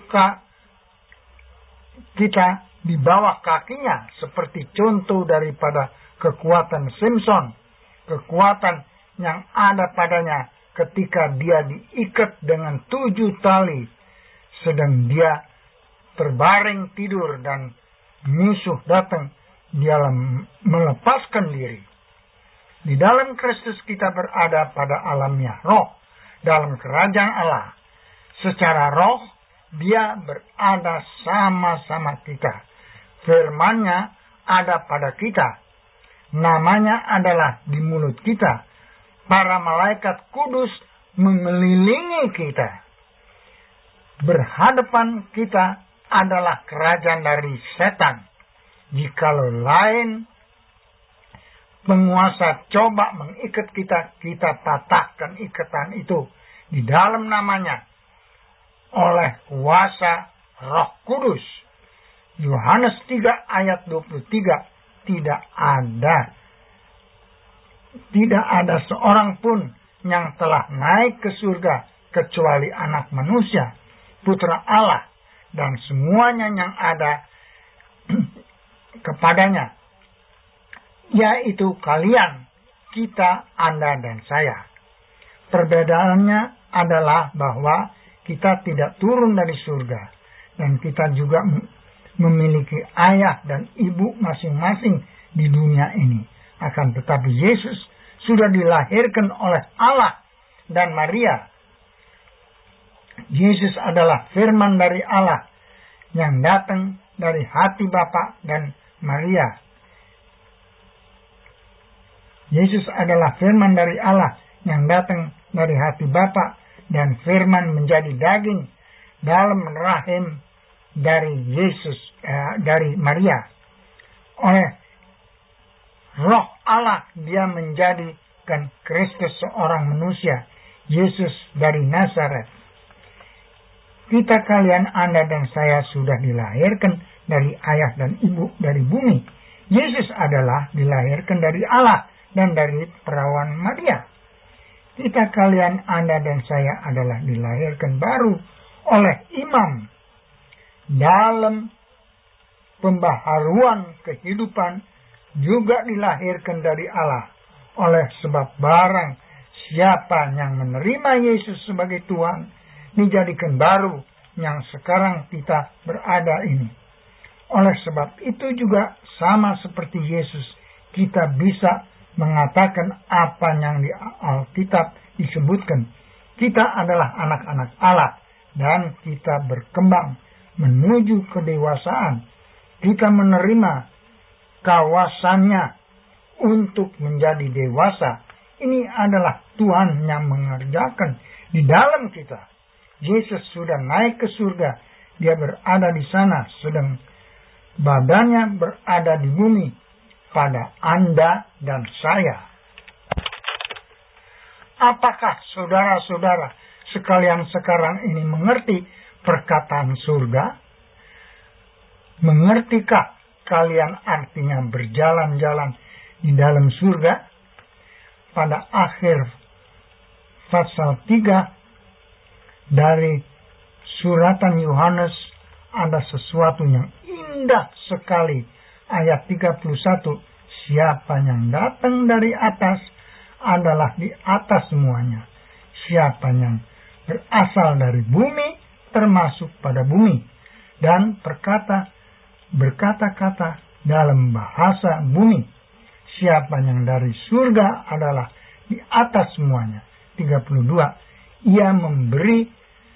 kita di bawah kakinya, seperti contoh daripada kekuatan Simpson, kekuatan yang ada padanya ketika dia diikat dengan 7 tali, sedang dia terbaring tidur dan musuh datang, dia melepaskan diri. Di dalam Kristus kita berada pada alamiah roh, dalam kerajaan Allah. Secara roh, Dia berada sama-sama kita. Firman-Nya ada pada kita. Namanya adalah di mulut kita. Para malaikat kudus mengelilingi kita. Berhadapan kita adalah kerajaan dari setan. Jikalau lain penguasa coba mengikat kita, kita patahkan ikatan itu di dalam namanya oleh kuasa Roh Kudus. Yohanes 3 ayat 23, tidak ada seorang pun yang telah naik ke surga kecuali Anak Manusia, Putra Allah, dan semuanya yang ada kepadanya, yaitu kalian, kita, Anda, dan saya. Perbedaannya adalah bahwa kita tidak turun dari surga, dan kita juga memiliki ayah dan ibu masing-masing di dunia ini. Akan tetapi Yesus sudah dilahirkan oleh Allah dan Maria. Yesus adalah firman dari Allah yang datang dari hati Bapa dan Maria. Yesus adalah firman dari Allah yang datang dari hati Bapa, dan firman menjadi daging dalam rahim dari dari Maria. Oleh Roh Allah dia menjadikan Kristus seorang manusia, Yesus dari Nazaret. Kita kalian, Anda dan saya sudah dilahirkan dari ayah dan ibu dari bumi. Yesus adalah dilahirkan dari Allah dan dari perawan Maria. Kita kalian, Anda dan saya adalah dilahirkan baru oleh imam dalam pembaharuan kehidupan, juga dilahirkan dari Allah. Oleh sebab barang siapa yang menerima Yesus sebagai Tuhan, dijadikan baru yang sekarang kita berada ini. Oleh sebab itu juga sama seperti Yesus, kita bisa mengatakan apa yang di Alkitab disebutkan. Kita adalah anak-anak Allah dan kita berkembang menuju kedewasaan. Kita menerima kawasannya untuk menjadi dewasa. Ini adalah Tuhan yang mengerjakan di dalam kita. Yesus sudah naik ke surga. Dia berada di sana, sedang badannya berada di bumi pada Anda dan saya. Apakah saudara-saudara sekalian sekarang ini mengerti perkataan surga? Mengertikah kalian artinya berjalan-jalan di dalam surga? Pada akhir pasal 3 dari suratan Yohanes ada sesuatu yang indah sekali. Ayat 31, siapa yang datang dari atas adalah di atas semuanya. Siapa yang berasal dari bumi termasuk pada bumi, dan berkata-kata dalam bahasa bumi. Siapa yang dari surga adalah di atas semuanya. 32, ia memberi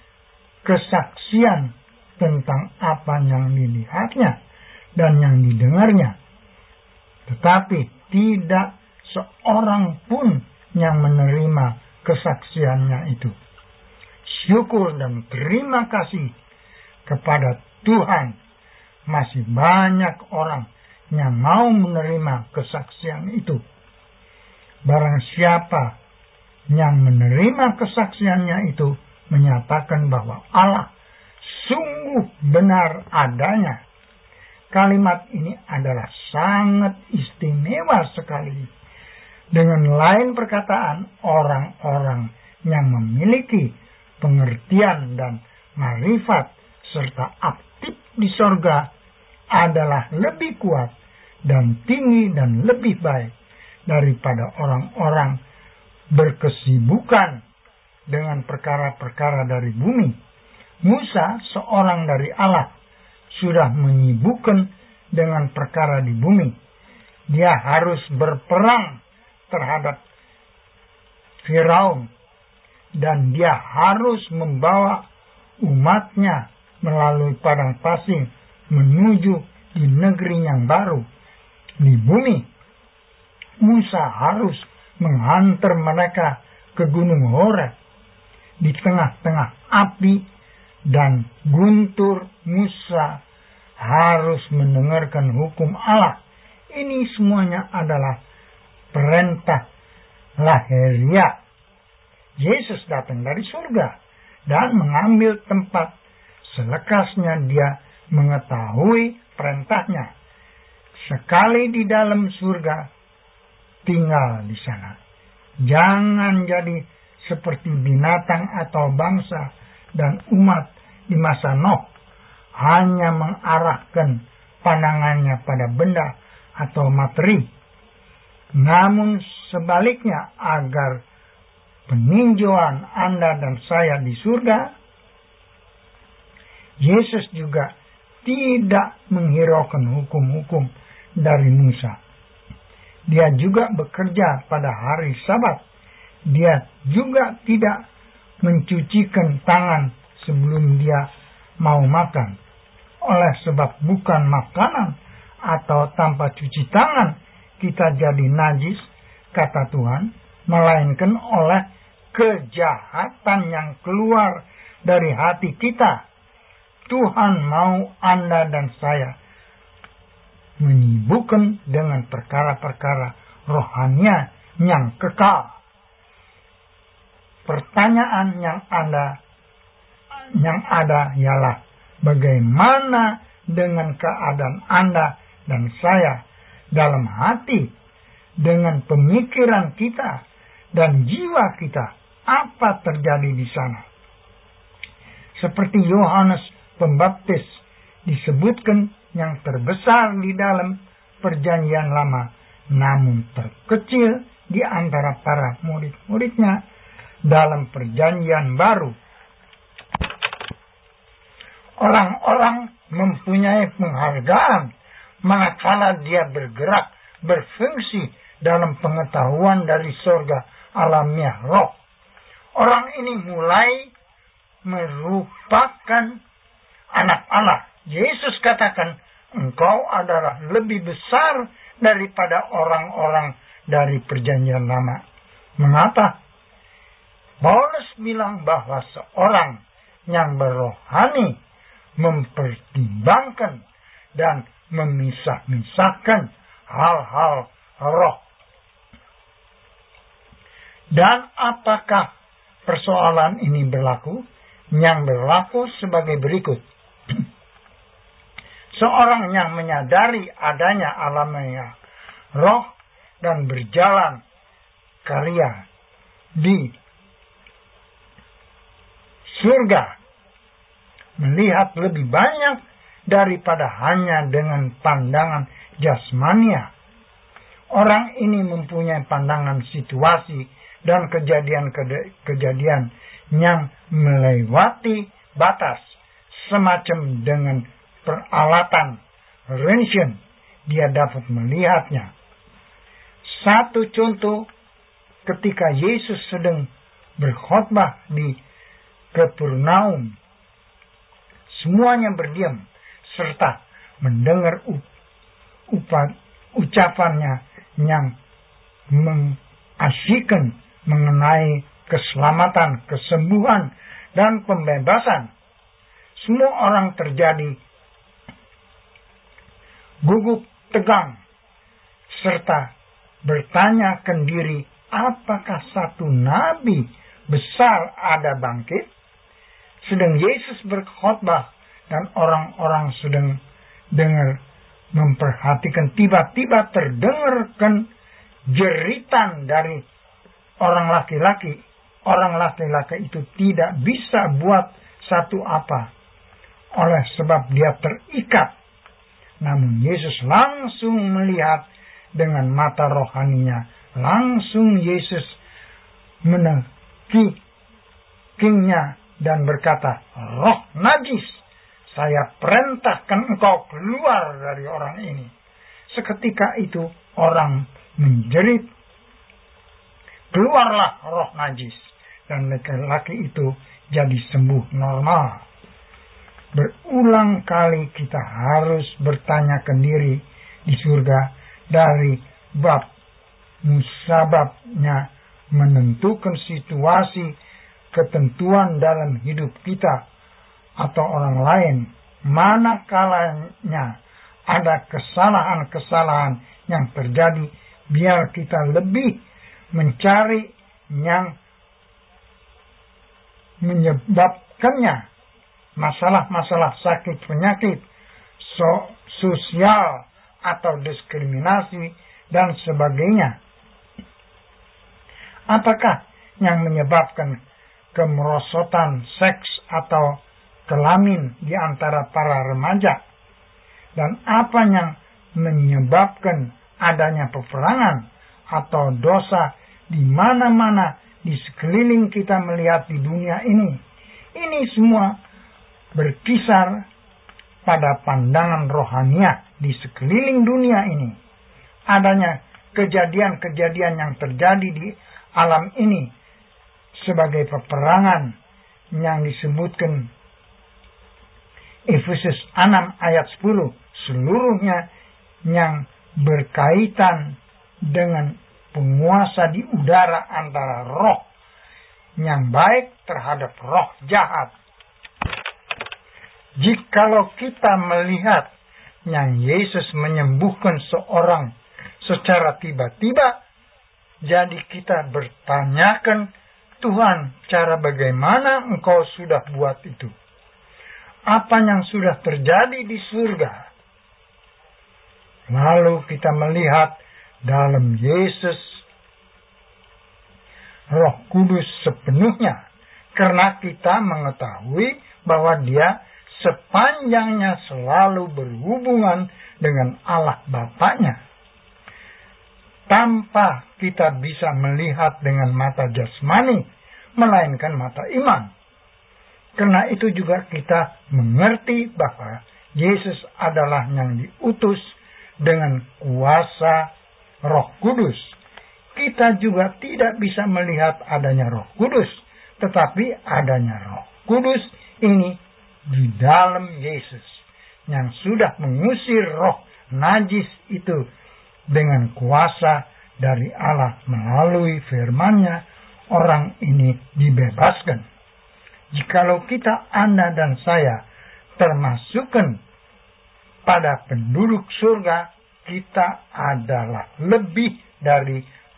kesaksian tentang apa yang dilihatnya dan yang didengarnya. Tetapi tidak seorang pun yang menerima kesaksiannya itu. Syukur dan terima kasih kepada Tuhan, masih banyak orang yang mau menerima kesaksian itu. Barang siapa yang menerima kesaksiannya itu menyatakan bahwa Allah sungguh benar adanya. Kalimat ini adalah sangat istimewa sekali. Dengan lain perkataan, orang-orang yang memiliki pengertian dan marifat serta aktif di sorga adalah lebih kuat dan tinggi dan lebih baik daripada orang-orang berkesibukan dengan perkara-perkara dari bumi. Musa, seorang dari Allah, sudah menyibukkan dengan perkara di bumi. Dia harus berperang terhadap Firaun, dan dia harus membawa umatnya melalui padang pasir menuju di negeri yang baru di bumi. Musa harus menghantar mereka ke Gunung Horeb di tengah-tengah api dan guntur. Musa harus mendengarkan hukum Allah. Ini semuanya adalah perintah lahiriah. Yesus datang dari surga dan mengambil tempat selekasnya dia mengetahui perintahnya. Sekali di dalam surga, tinggal di sana. Jangan jadi seperti binatang atau bangsa dan umat di masa Nuh, hanya mengarahkan pandangannya pada benda atau materi. Namun sebaliknya, agar peninjauan Anda dan saya di surga, Yesus juga tidak menghiraukan hukum-hukum dari Musa. Dia juga bekerja pada hari Sabat. Dia juga tidak mencucikan tangan sebelum dia mau makan. oleh sebab bukan makanan atau tanpa cuci tangan kita jadi najis, kata Tuhan, melainkan oleh kejahatan yang keluar dari hati kita. Tuhan mau Anda dan saya menyibukkan dengan perkara-perkara rohania yang kekal. Pertanyaan yang ada ialah, bagaimana dengan keadaan Anda dan saya dalam hati, dengan pemikiran kita dan jiwa kita? Apa terjadi di sana? Seperti Yohanes Pembaptis disebutkan yang terbesar di dalam Perjanjian Lama, namun terkecil di antara para murid-muridnya dalam Perjanjian Baru. Orang-orang mempunyai penghargaan manakala dia bergerak, berfungsi dalam pengetahuan dari surga alamiah roh. Orang ini mulai merupakan anak Allah. Yesus katakan, engkau adalah lebih besar daripada orang-orang dari Perjanjian Lama. Mengapa? Paulus bilang bahwa seorang yang berrohani mempertimbangkan dan memisah-misahkan hal-hal roh. Dan apakah persoalan ini berlaku? Yang berlaku sebagai berikut. Seorang yang menyadari adanya alamiah roh dan berjalan karya di surga, melihat lebih banyak daripada hanya dengan pandangan jasmania. Orang ini mempunyai pandangan situasi dan kejadian-kejadian yang melewati batas, semacam dengan peralatan röntgen dia dapat melihatnya. Satu contoh, ketika Yesus sedang berkhotbah di Kapernaum, semuanya berdiam serta mendengar ucapannya yang mengasyikkan mengenai keselamatan, kesembuhan, dan pembebasan. Semua orang terjadi gugup tegang serta bertanyakan diri, apakah satu nabi besar ada bangkit? Sedang Yesus berkhotbah dan orang-orang sedang dengar, memperhatikan, tiba-tiba terdengarkan jeritan dari orang laki-laki. Orang laki-laki itu tidak bisa buat satu apa, oleh sebab dia terikat. Namun Yesus langsung melihat dengan mata rohaninya. Langsung Yesus menekikingnya dan berkata, roh najis, saya perintahkan engkau keluar dari orang ini. Seketika itu orang menjerit, keluarlah roh najis. Dan laki-laki itu jadi sembuh normal. Berulang kali kita harus bertanyakan diri di surga dari bab musababnya menentukan situasi ketentuan dalam hidup kita atau orang lain. Manakalanya ada kesalahan-kesalahan yang terjadi, biar kita lebih mencari yang menyebabkannya, masalah-masalah sakit penyakit, sosial atau diskriminasi dan sebagainya. Apakah yang menyebabkan kemerosotan seks atau kelamin di antara para remaja? Dan apa yang menyebabkan adanya peperangan atau dosa di mana-mana di sekeliling kita melihat di dunia ini? Ini semua berkisar pada pandangan rohania di sekeliling dunia ini. Adanya kejadian-kejadian yang terjadi di alam ini sebagai peperangan yang disebutkan Efesus 6 ayat 10, seluruhnya yang berkaitan dengan penguasa di udara antara roh yang baik terhadap roh jahat. Jikalau kita melihat yang Yesus menyembuhkan seorang secara tiba-tiba, jadi kita bertanyakan, Tuhan, cara bagaimana Engkau sudah buat itu? Apa yang sudah terjadi di surga? Lalu kita melihat dalam Yesus Roh Kudus sepenuhnya, karena kita mengetahui bahwa Dia sepanjangnya selalu berhubungan dengan Allah Bapanya. Tanpa kita bisa melihat dengan mata jasmani, melainkan mata iman. Karena itu juga kita mengerti bahwa Yesus adalah yang diutus dengan kuasa Roh Kudus. Kita juga tidak bisa melihat adanya Roh Kudus, tetapi adanya Roh Kudus ini di dalam Yesus yang sudah mengusir roh najis itu dengan kuasa dari Allah melalui firman-Nya. Orang ini dibebaskan. Jikalau kita, Anda dan saya termasukkan pada penduduk surga, kita adalah lebih dari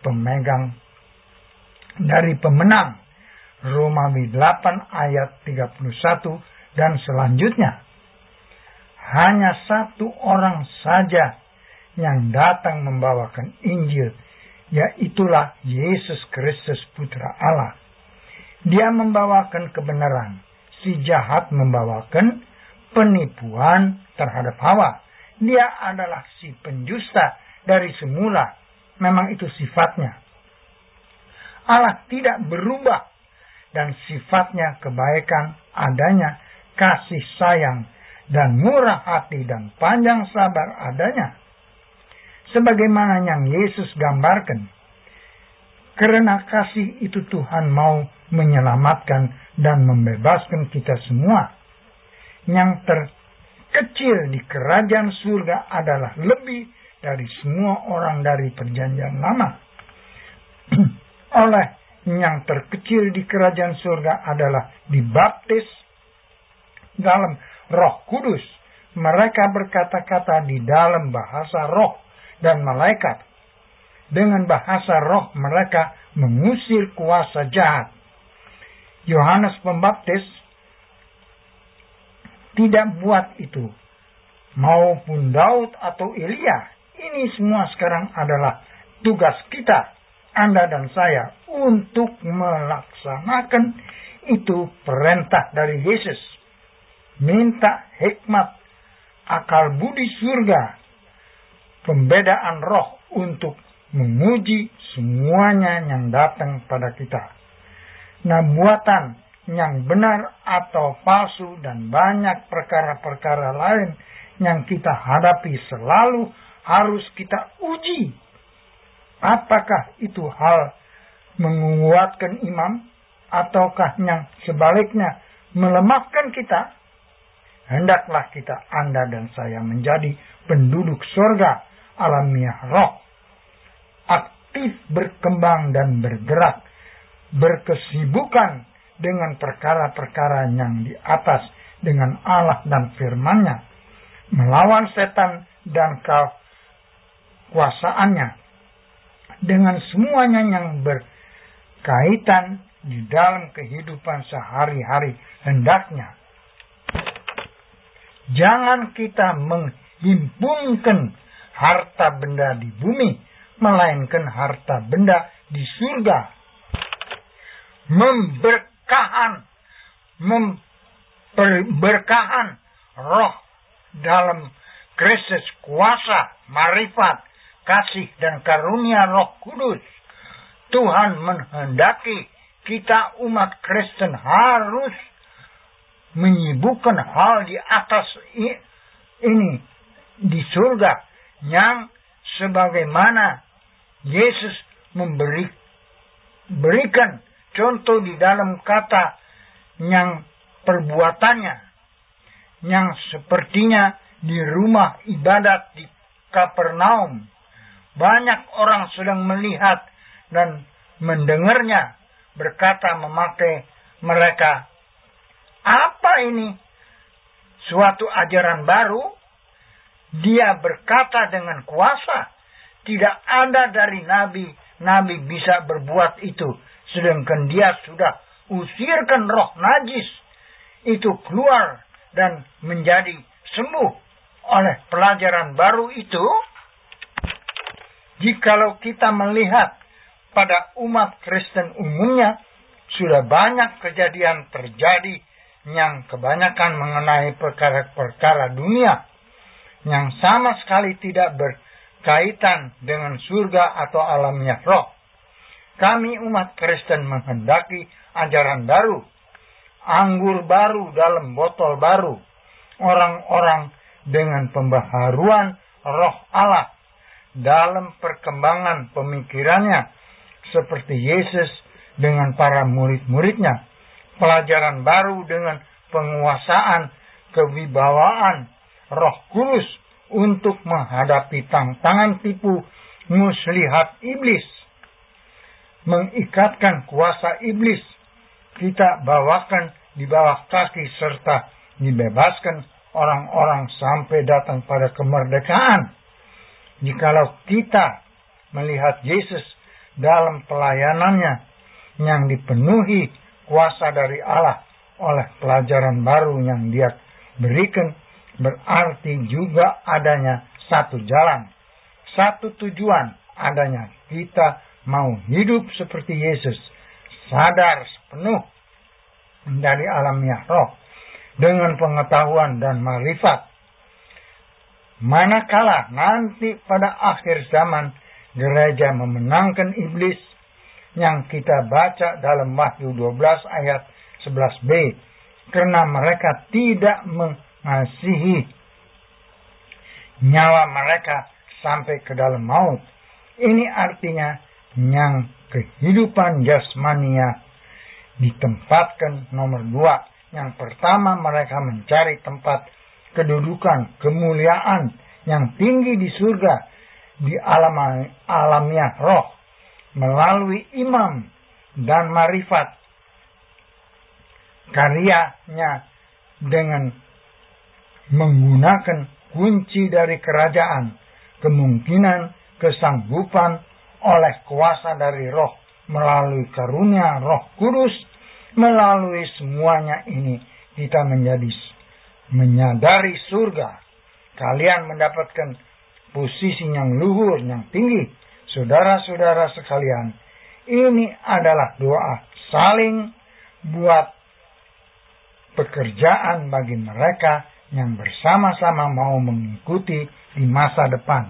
pemenang. Romawi 8 ayat 31 dan selanjutnya. Hanya satu orang saja yang datang membawakan Injil, yaitulah Yesus Kristus Putra Allah. Dia membawakan kebenaran. Si jahat membawakan penipuan terhadap Hawa. Dia adalah si pendusta dari semula. Memang itu sifatnya. Allah tidak berubah dan sifatnya kebaikan adanya, kasih sayang dan murah hati dan panjang sabar adanya. Sebagaimana yang Yesus gambarkan. Karena kasih itu Tuhan mau menyelamatkan dan membebaskan kita semua. Yang terkecil di kerajaan surga adalah lebih dari semua orang dari perjanjian lama. Oleh yang terkecil di kerajaan surga adalah dibaptis dalam Roh Kudus. Mereka berkata-kata di dalam bahasa roh dan malaikat. Dengan bahasa roh mereka mengusir kuasa jahat. Yohanes Pembaptis tidak buat itu. Maupun Daud atau Elia. Ini semua sekarang adalah tugas kita, Anda dan saya, untuk melaksanakan itu perintah dari Yesus. Minta hikmat, akal budi surga, pembedaan roh untuk menguji semuanya yang datang pada kita. Nah, buatan yang benar atau palsu dan banyak perkara-perkara lain yang kita hadapi selalu harus kita uji. Apakah itu hal menguatkan iman ataukah yang sebaliknya melemahkan kita? Hendaklah kita, Anda dan saya, menjadi penduduk surga alamiah roh. Aktif berkembang dan bergerak. Berkesibukan dengan perkara-perkara yang di atas dengan Allah dan firman-Nya. Melawan setan dan kekuasaannya. Dengan semuanya yang berkaitan di dalam kehidupan sehari-hari hendaknya. Jangan kita menghimpunkan harta benda di bumi, melainkan harta benda di surga. Memberkahan roh dalam Kristus, kuasa, marifat, kasih dan karunia Roh Kudus. Tuhan menghendaki kita umat Kristen harus menyibukkan hal di atas ini di surga yang sebagaimana Yesus berikan contoh di dalam kata yang perbuatannya. yang sepertinya di rumah ibadat di Kapernaum. Banyak orang sedang melihat dan mendengarnya, berkata memakai mereka, "Apa ini? Suatu ajaran baru? Dia berkata dengan kuasa. Tidak ada dari nabi bisa berbuat itu. Sedangkan dia sudah usirkan roh najis itu keluar dan menjadi sembuh oleh pelajaran baru itu." Jikalau kita melihat pada umat Kristen umumnya, sudah banyak kejadian terjadi yang kebanyakan mengenai perkara-perkara dunia yang sama sekali tidak berkaitan dengan surga atau alamiah roh. Kami umat Kristen menghendaki ajaran baru, anggur baru dalam botol baru, orang-orang dengan pembaharuan roh Allah dalam perkembangan pemikirannya, seperti Yesus dengan para murid-muridnya, pelajaran baru dengan penguasaan kewibawaan Roh Kudus untuk menghadapi tantangan tipu muslihat iblis, mengikatkan kuasa iblis, kita bawakan di bawah kaki serta dibebaskan orang-orang sampai datang pada kemerdekaan. Jikalau kita melihat Yesus dalam pelayanannya yang dipenuhi kuasa dari Allah oleh pelajaran baru yang dia berikan, berarti juga adanya satu jalan, satu tujuan adanya. Kita mau hidup seperti Yesus, sadar sepenuh dari alamiah roh dengan pengetahuan dan marifat. Manakala nanti pada akhir zaman gereja memenangkan iblis yang kita baca dalam Wahyu 12 ayat 11b, karena mereka tidak mengasihi nyawa mereka sampai ke dalam maut. Ini artinya yang kehidupan jasmania ditempatkan nomor 2. Yang pertama, mereka mencari tempat kedudukan, kemuliaan yang tinggi di surga, di alamiah roh, melalui imam dan marifat karyanya dengan menggunakan kunci dari kerajaan, kemungkinan kesanggupan oleh kuasa dari roh, melalui karunia Roh Kudus. Melalui semuanya ini kita menyadari surga. Kalian mendapatkan posisi yang luhur, yang tinggi. Saudara-saudara sekalian, ini adalah doa saling buat pekerjaan bagi mereka yang bersama-sama mau mengikuti di masa depan.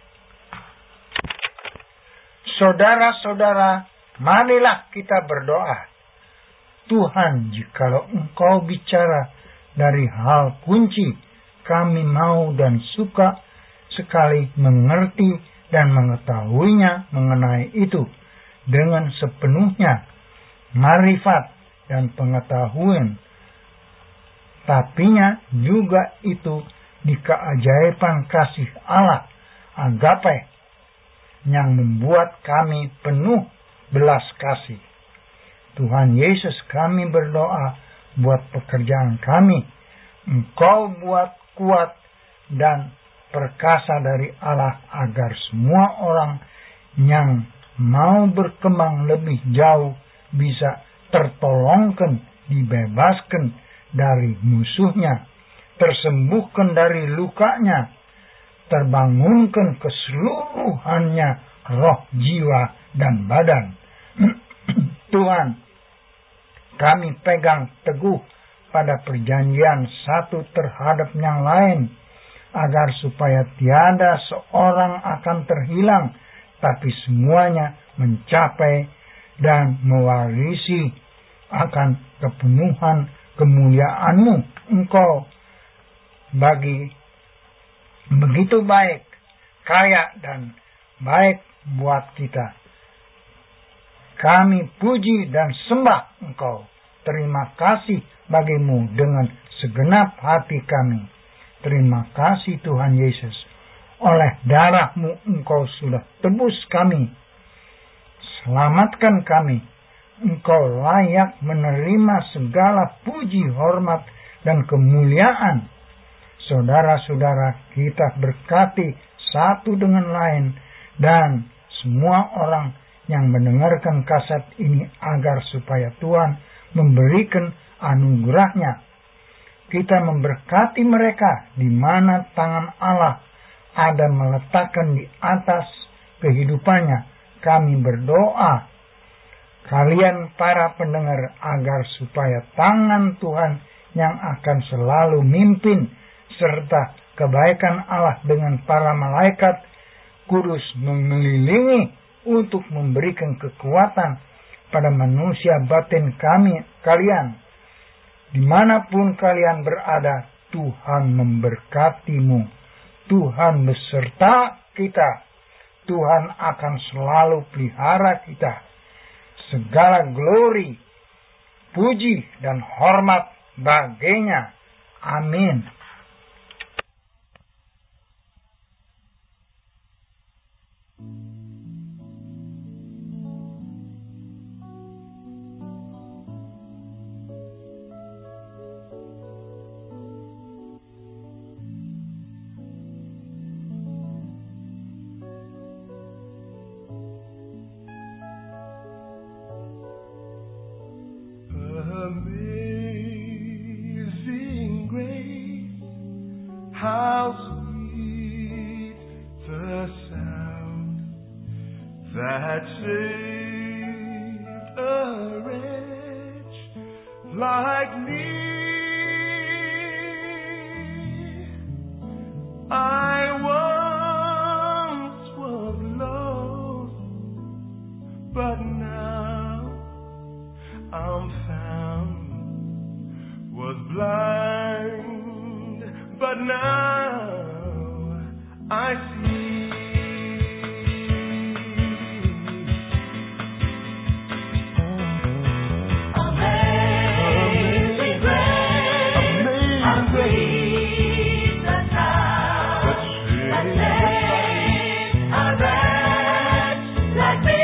Saudara-saudara, marilah kita berdoa. Tuhan, jikalau Engkau bicara dari hal kunci, kami mau dan suka sekali mengerti dan mengetahuinya mengenai itu dengan sepenuhnya, marifat dan pengetahuan. Tapinya juga itu di keajaiban kasih Allah, agape, yang membuat kami penuh belas kasih. Tuhan Yesus, kami berdoa buat pekerjaan kami. Engkau buat kuat dan perkasa dari Allah agar semua orang yang mau berkembang lebih jauh bisa tertolongkan, dibebaskan dari musuhnya, tersembuhkan dari lukanya, terbangunkan keseluruhannya roh, jiwa, dan badan. Tuhan, kami pegang teguh pada perjanjian satu terhadap yang lain, agar supaya tiada seorang akan terhilang, tapi semuanya mencapai dan mewarisi akan kepenuhan kemuliaan-Mu. Engkau bagi begitu baik, kaya dan baik buat kita. Kami puji dan sembah Engkau. Terima kasih bagimu dengan segenap hati kami. Terima kasih Tuhan Yesus. Oleh darah-Mu Engkau sudah tebus kami. Selamatkan kami. Engkau layak menerima segala puji, hormat, dan kemuliaan. Saudara-saudara, kita berkati satu dengan lain dan semua orang yang mendengarkan kaset ini agar supaya Tuhan memberikan anugerah-Nya. Kita memberkati mereka di mana tangan Allah ada meletakkan di atas kehidupannya. Kami berdoa kalian para pendengar agar supaya tangan Tuhan yang akan selalu mimpin serta kebaikan Allah dengan para malaikat kudus mengelilingi untuk memberikan kekuatan pada manusia batin kalian. Dimanapun kalian berada, Tuhan memberkatimu. Tuhan beserta kita. Tuhan akan selalu pelihara kita. Segala glory, puji, dan hormat baginya. Amin. Amazing grace, how sweet the sound that saved a wretch like me. I once was lost, but now I'm found. Was blind, but now I see. Amazing grace, how sweet the sound that saved a wretch like me.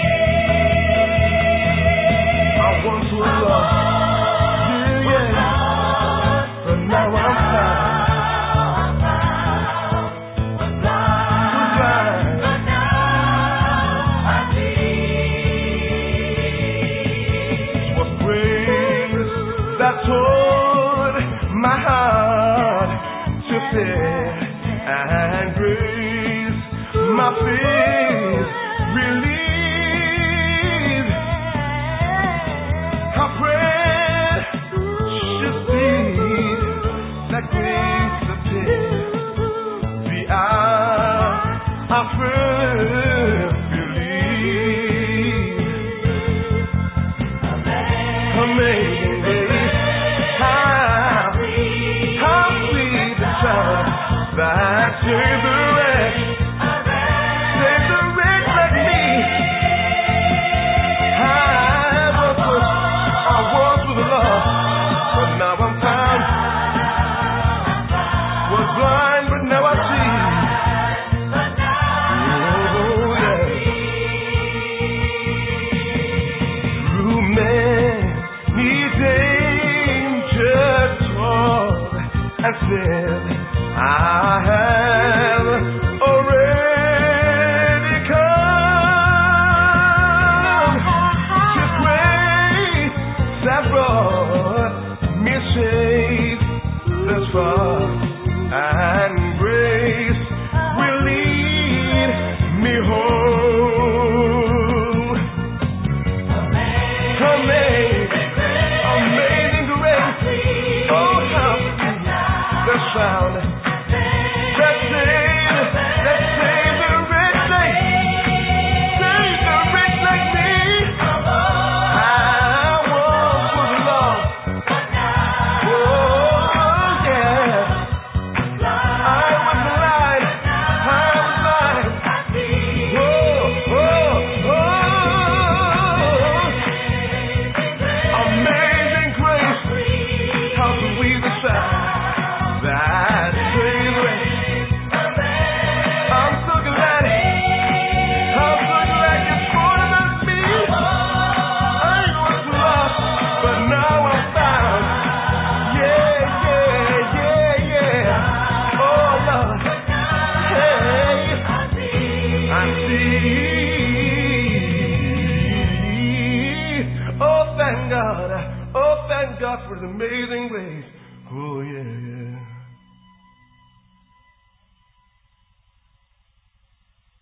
I once was lost, but now I'm found. Was blind, but now I see. Was grace that taught my heart to fear, and grace my fears relieved. How precious deed that grace appeared the hour I first believed. Amazing grace, how sweet the sound that saved the wretch like me. I was lost, but now I'm found. Was blind, but now I see. gospel is amazing grace. Oh, yeah, yeah.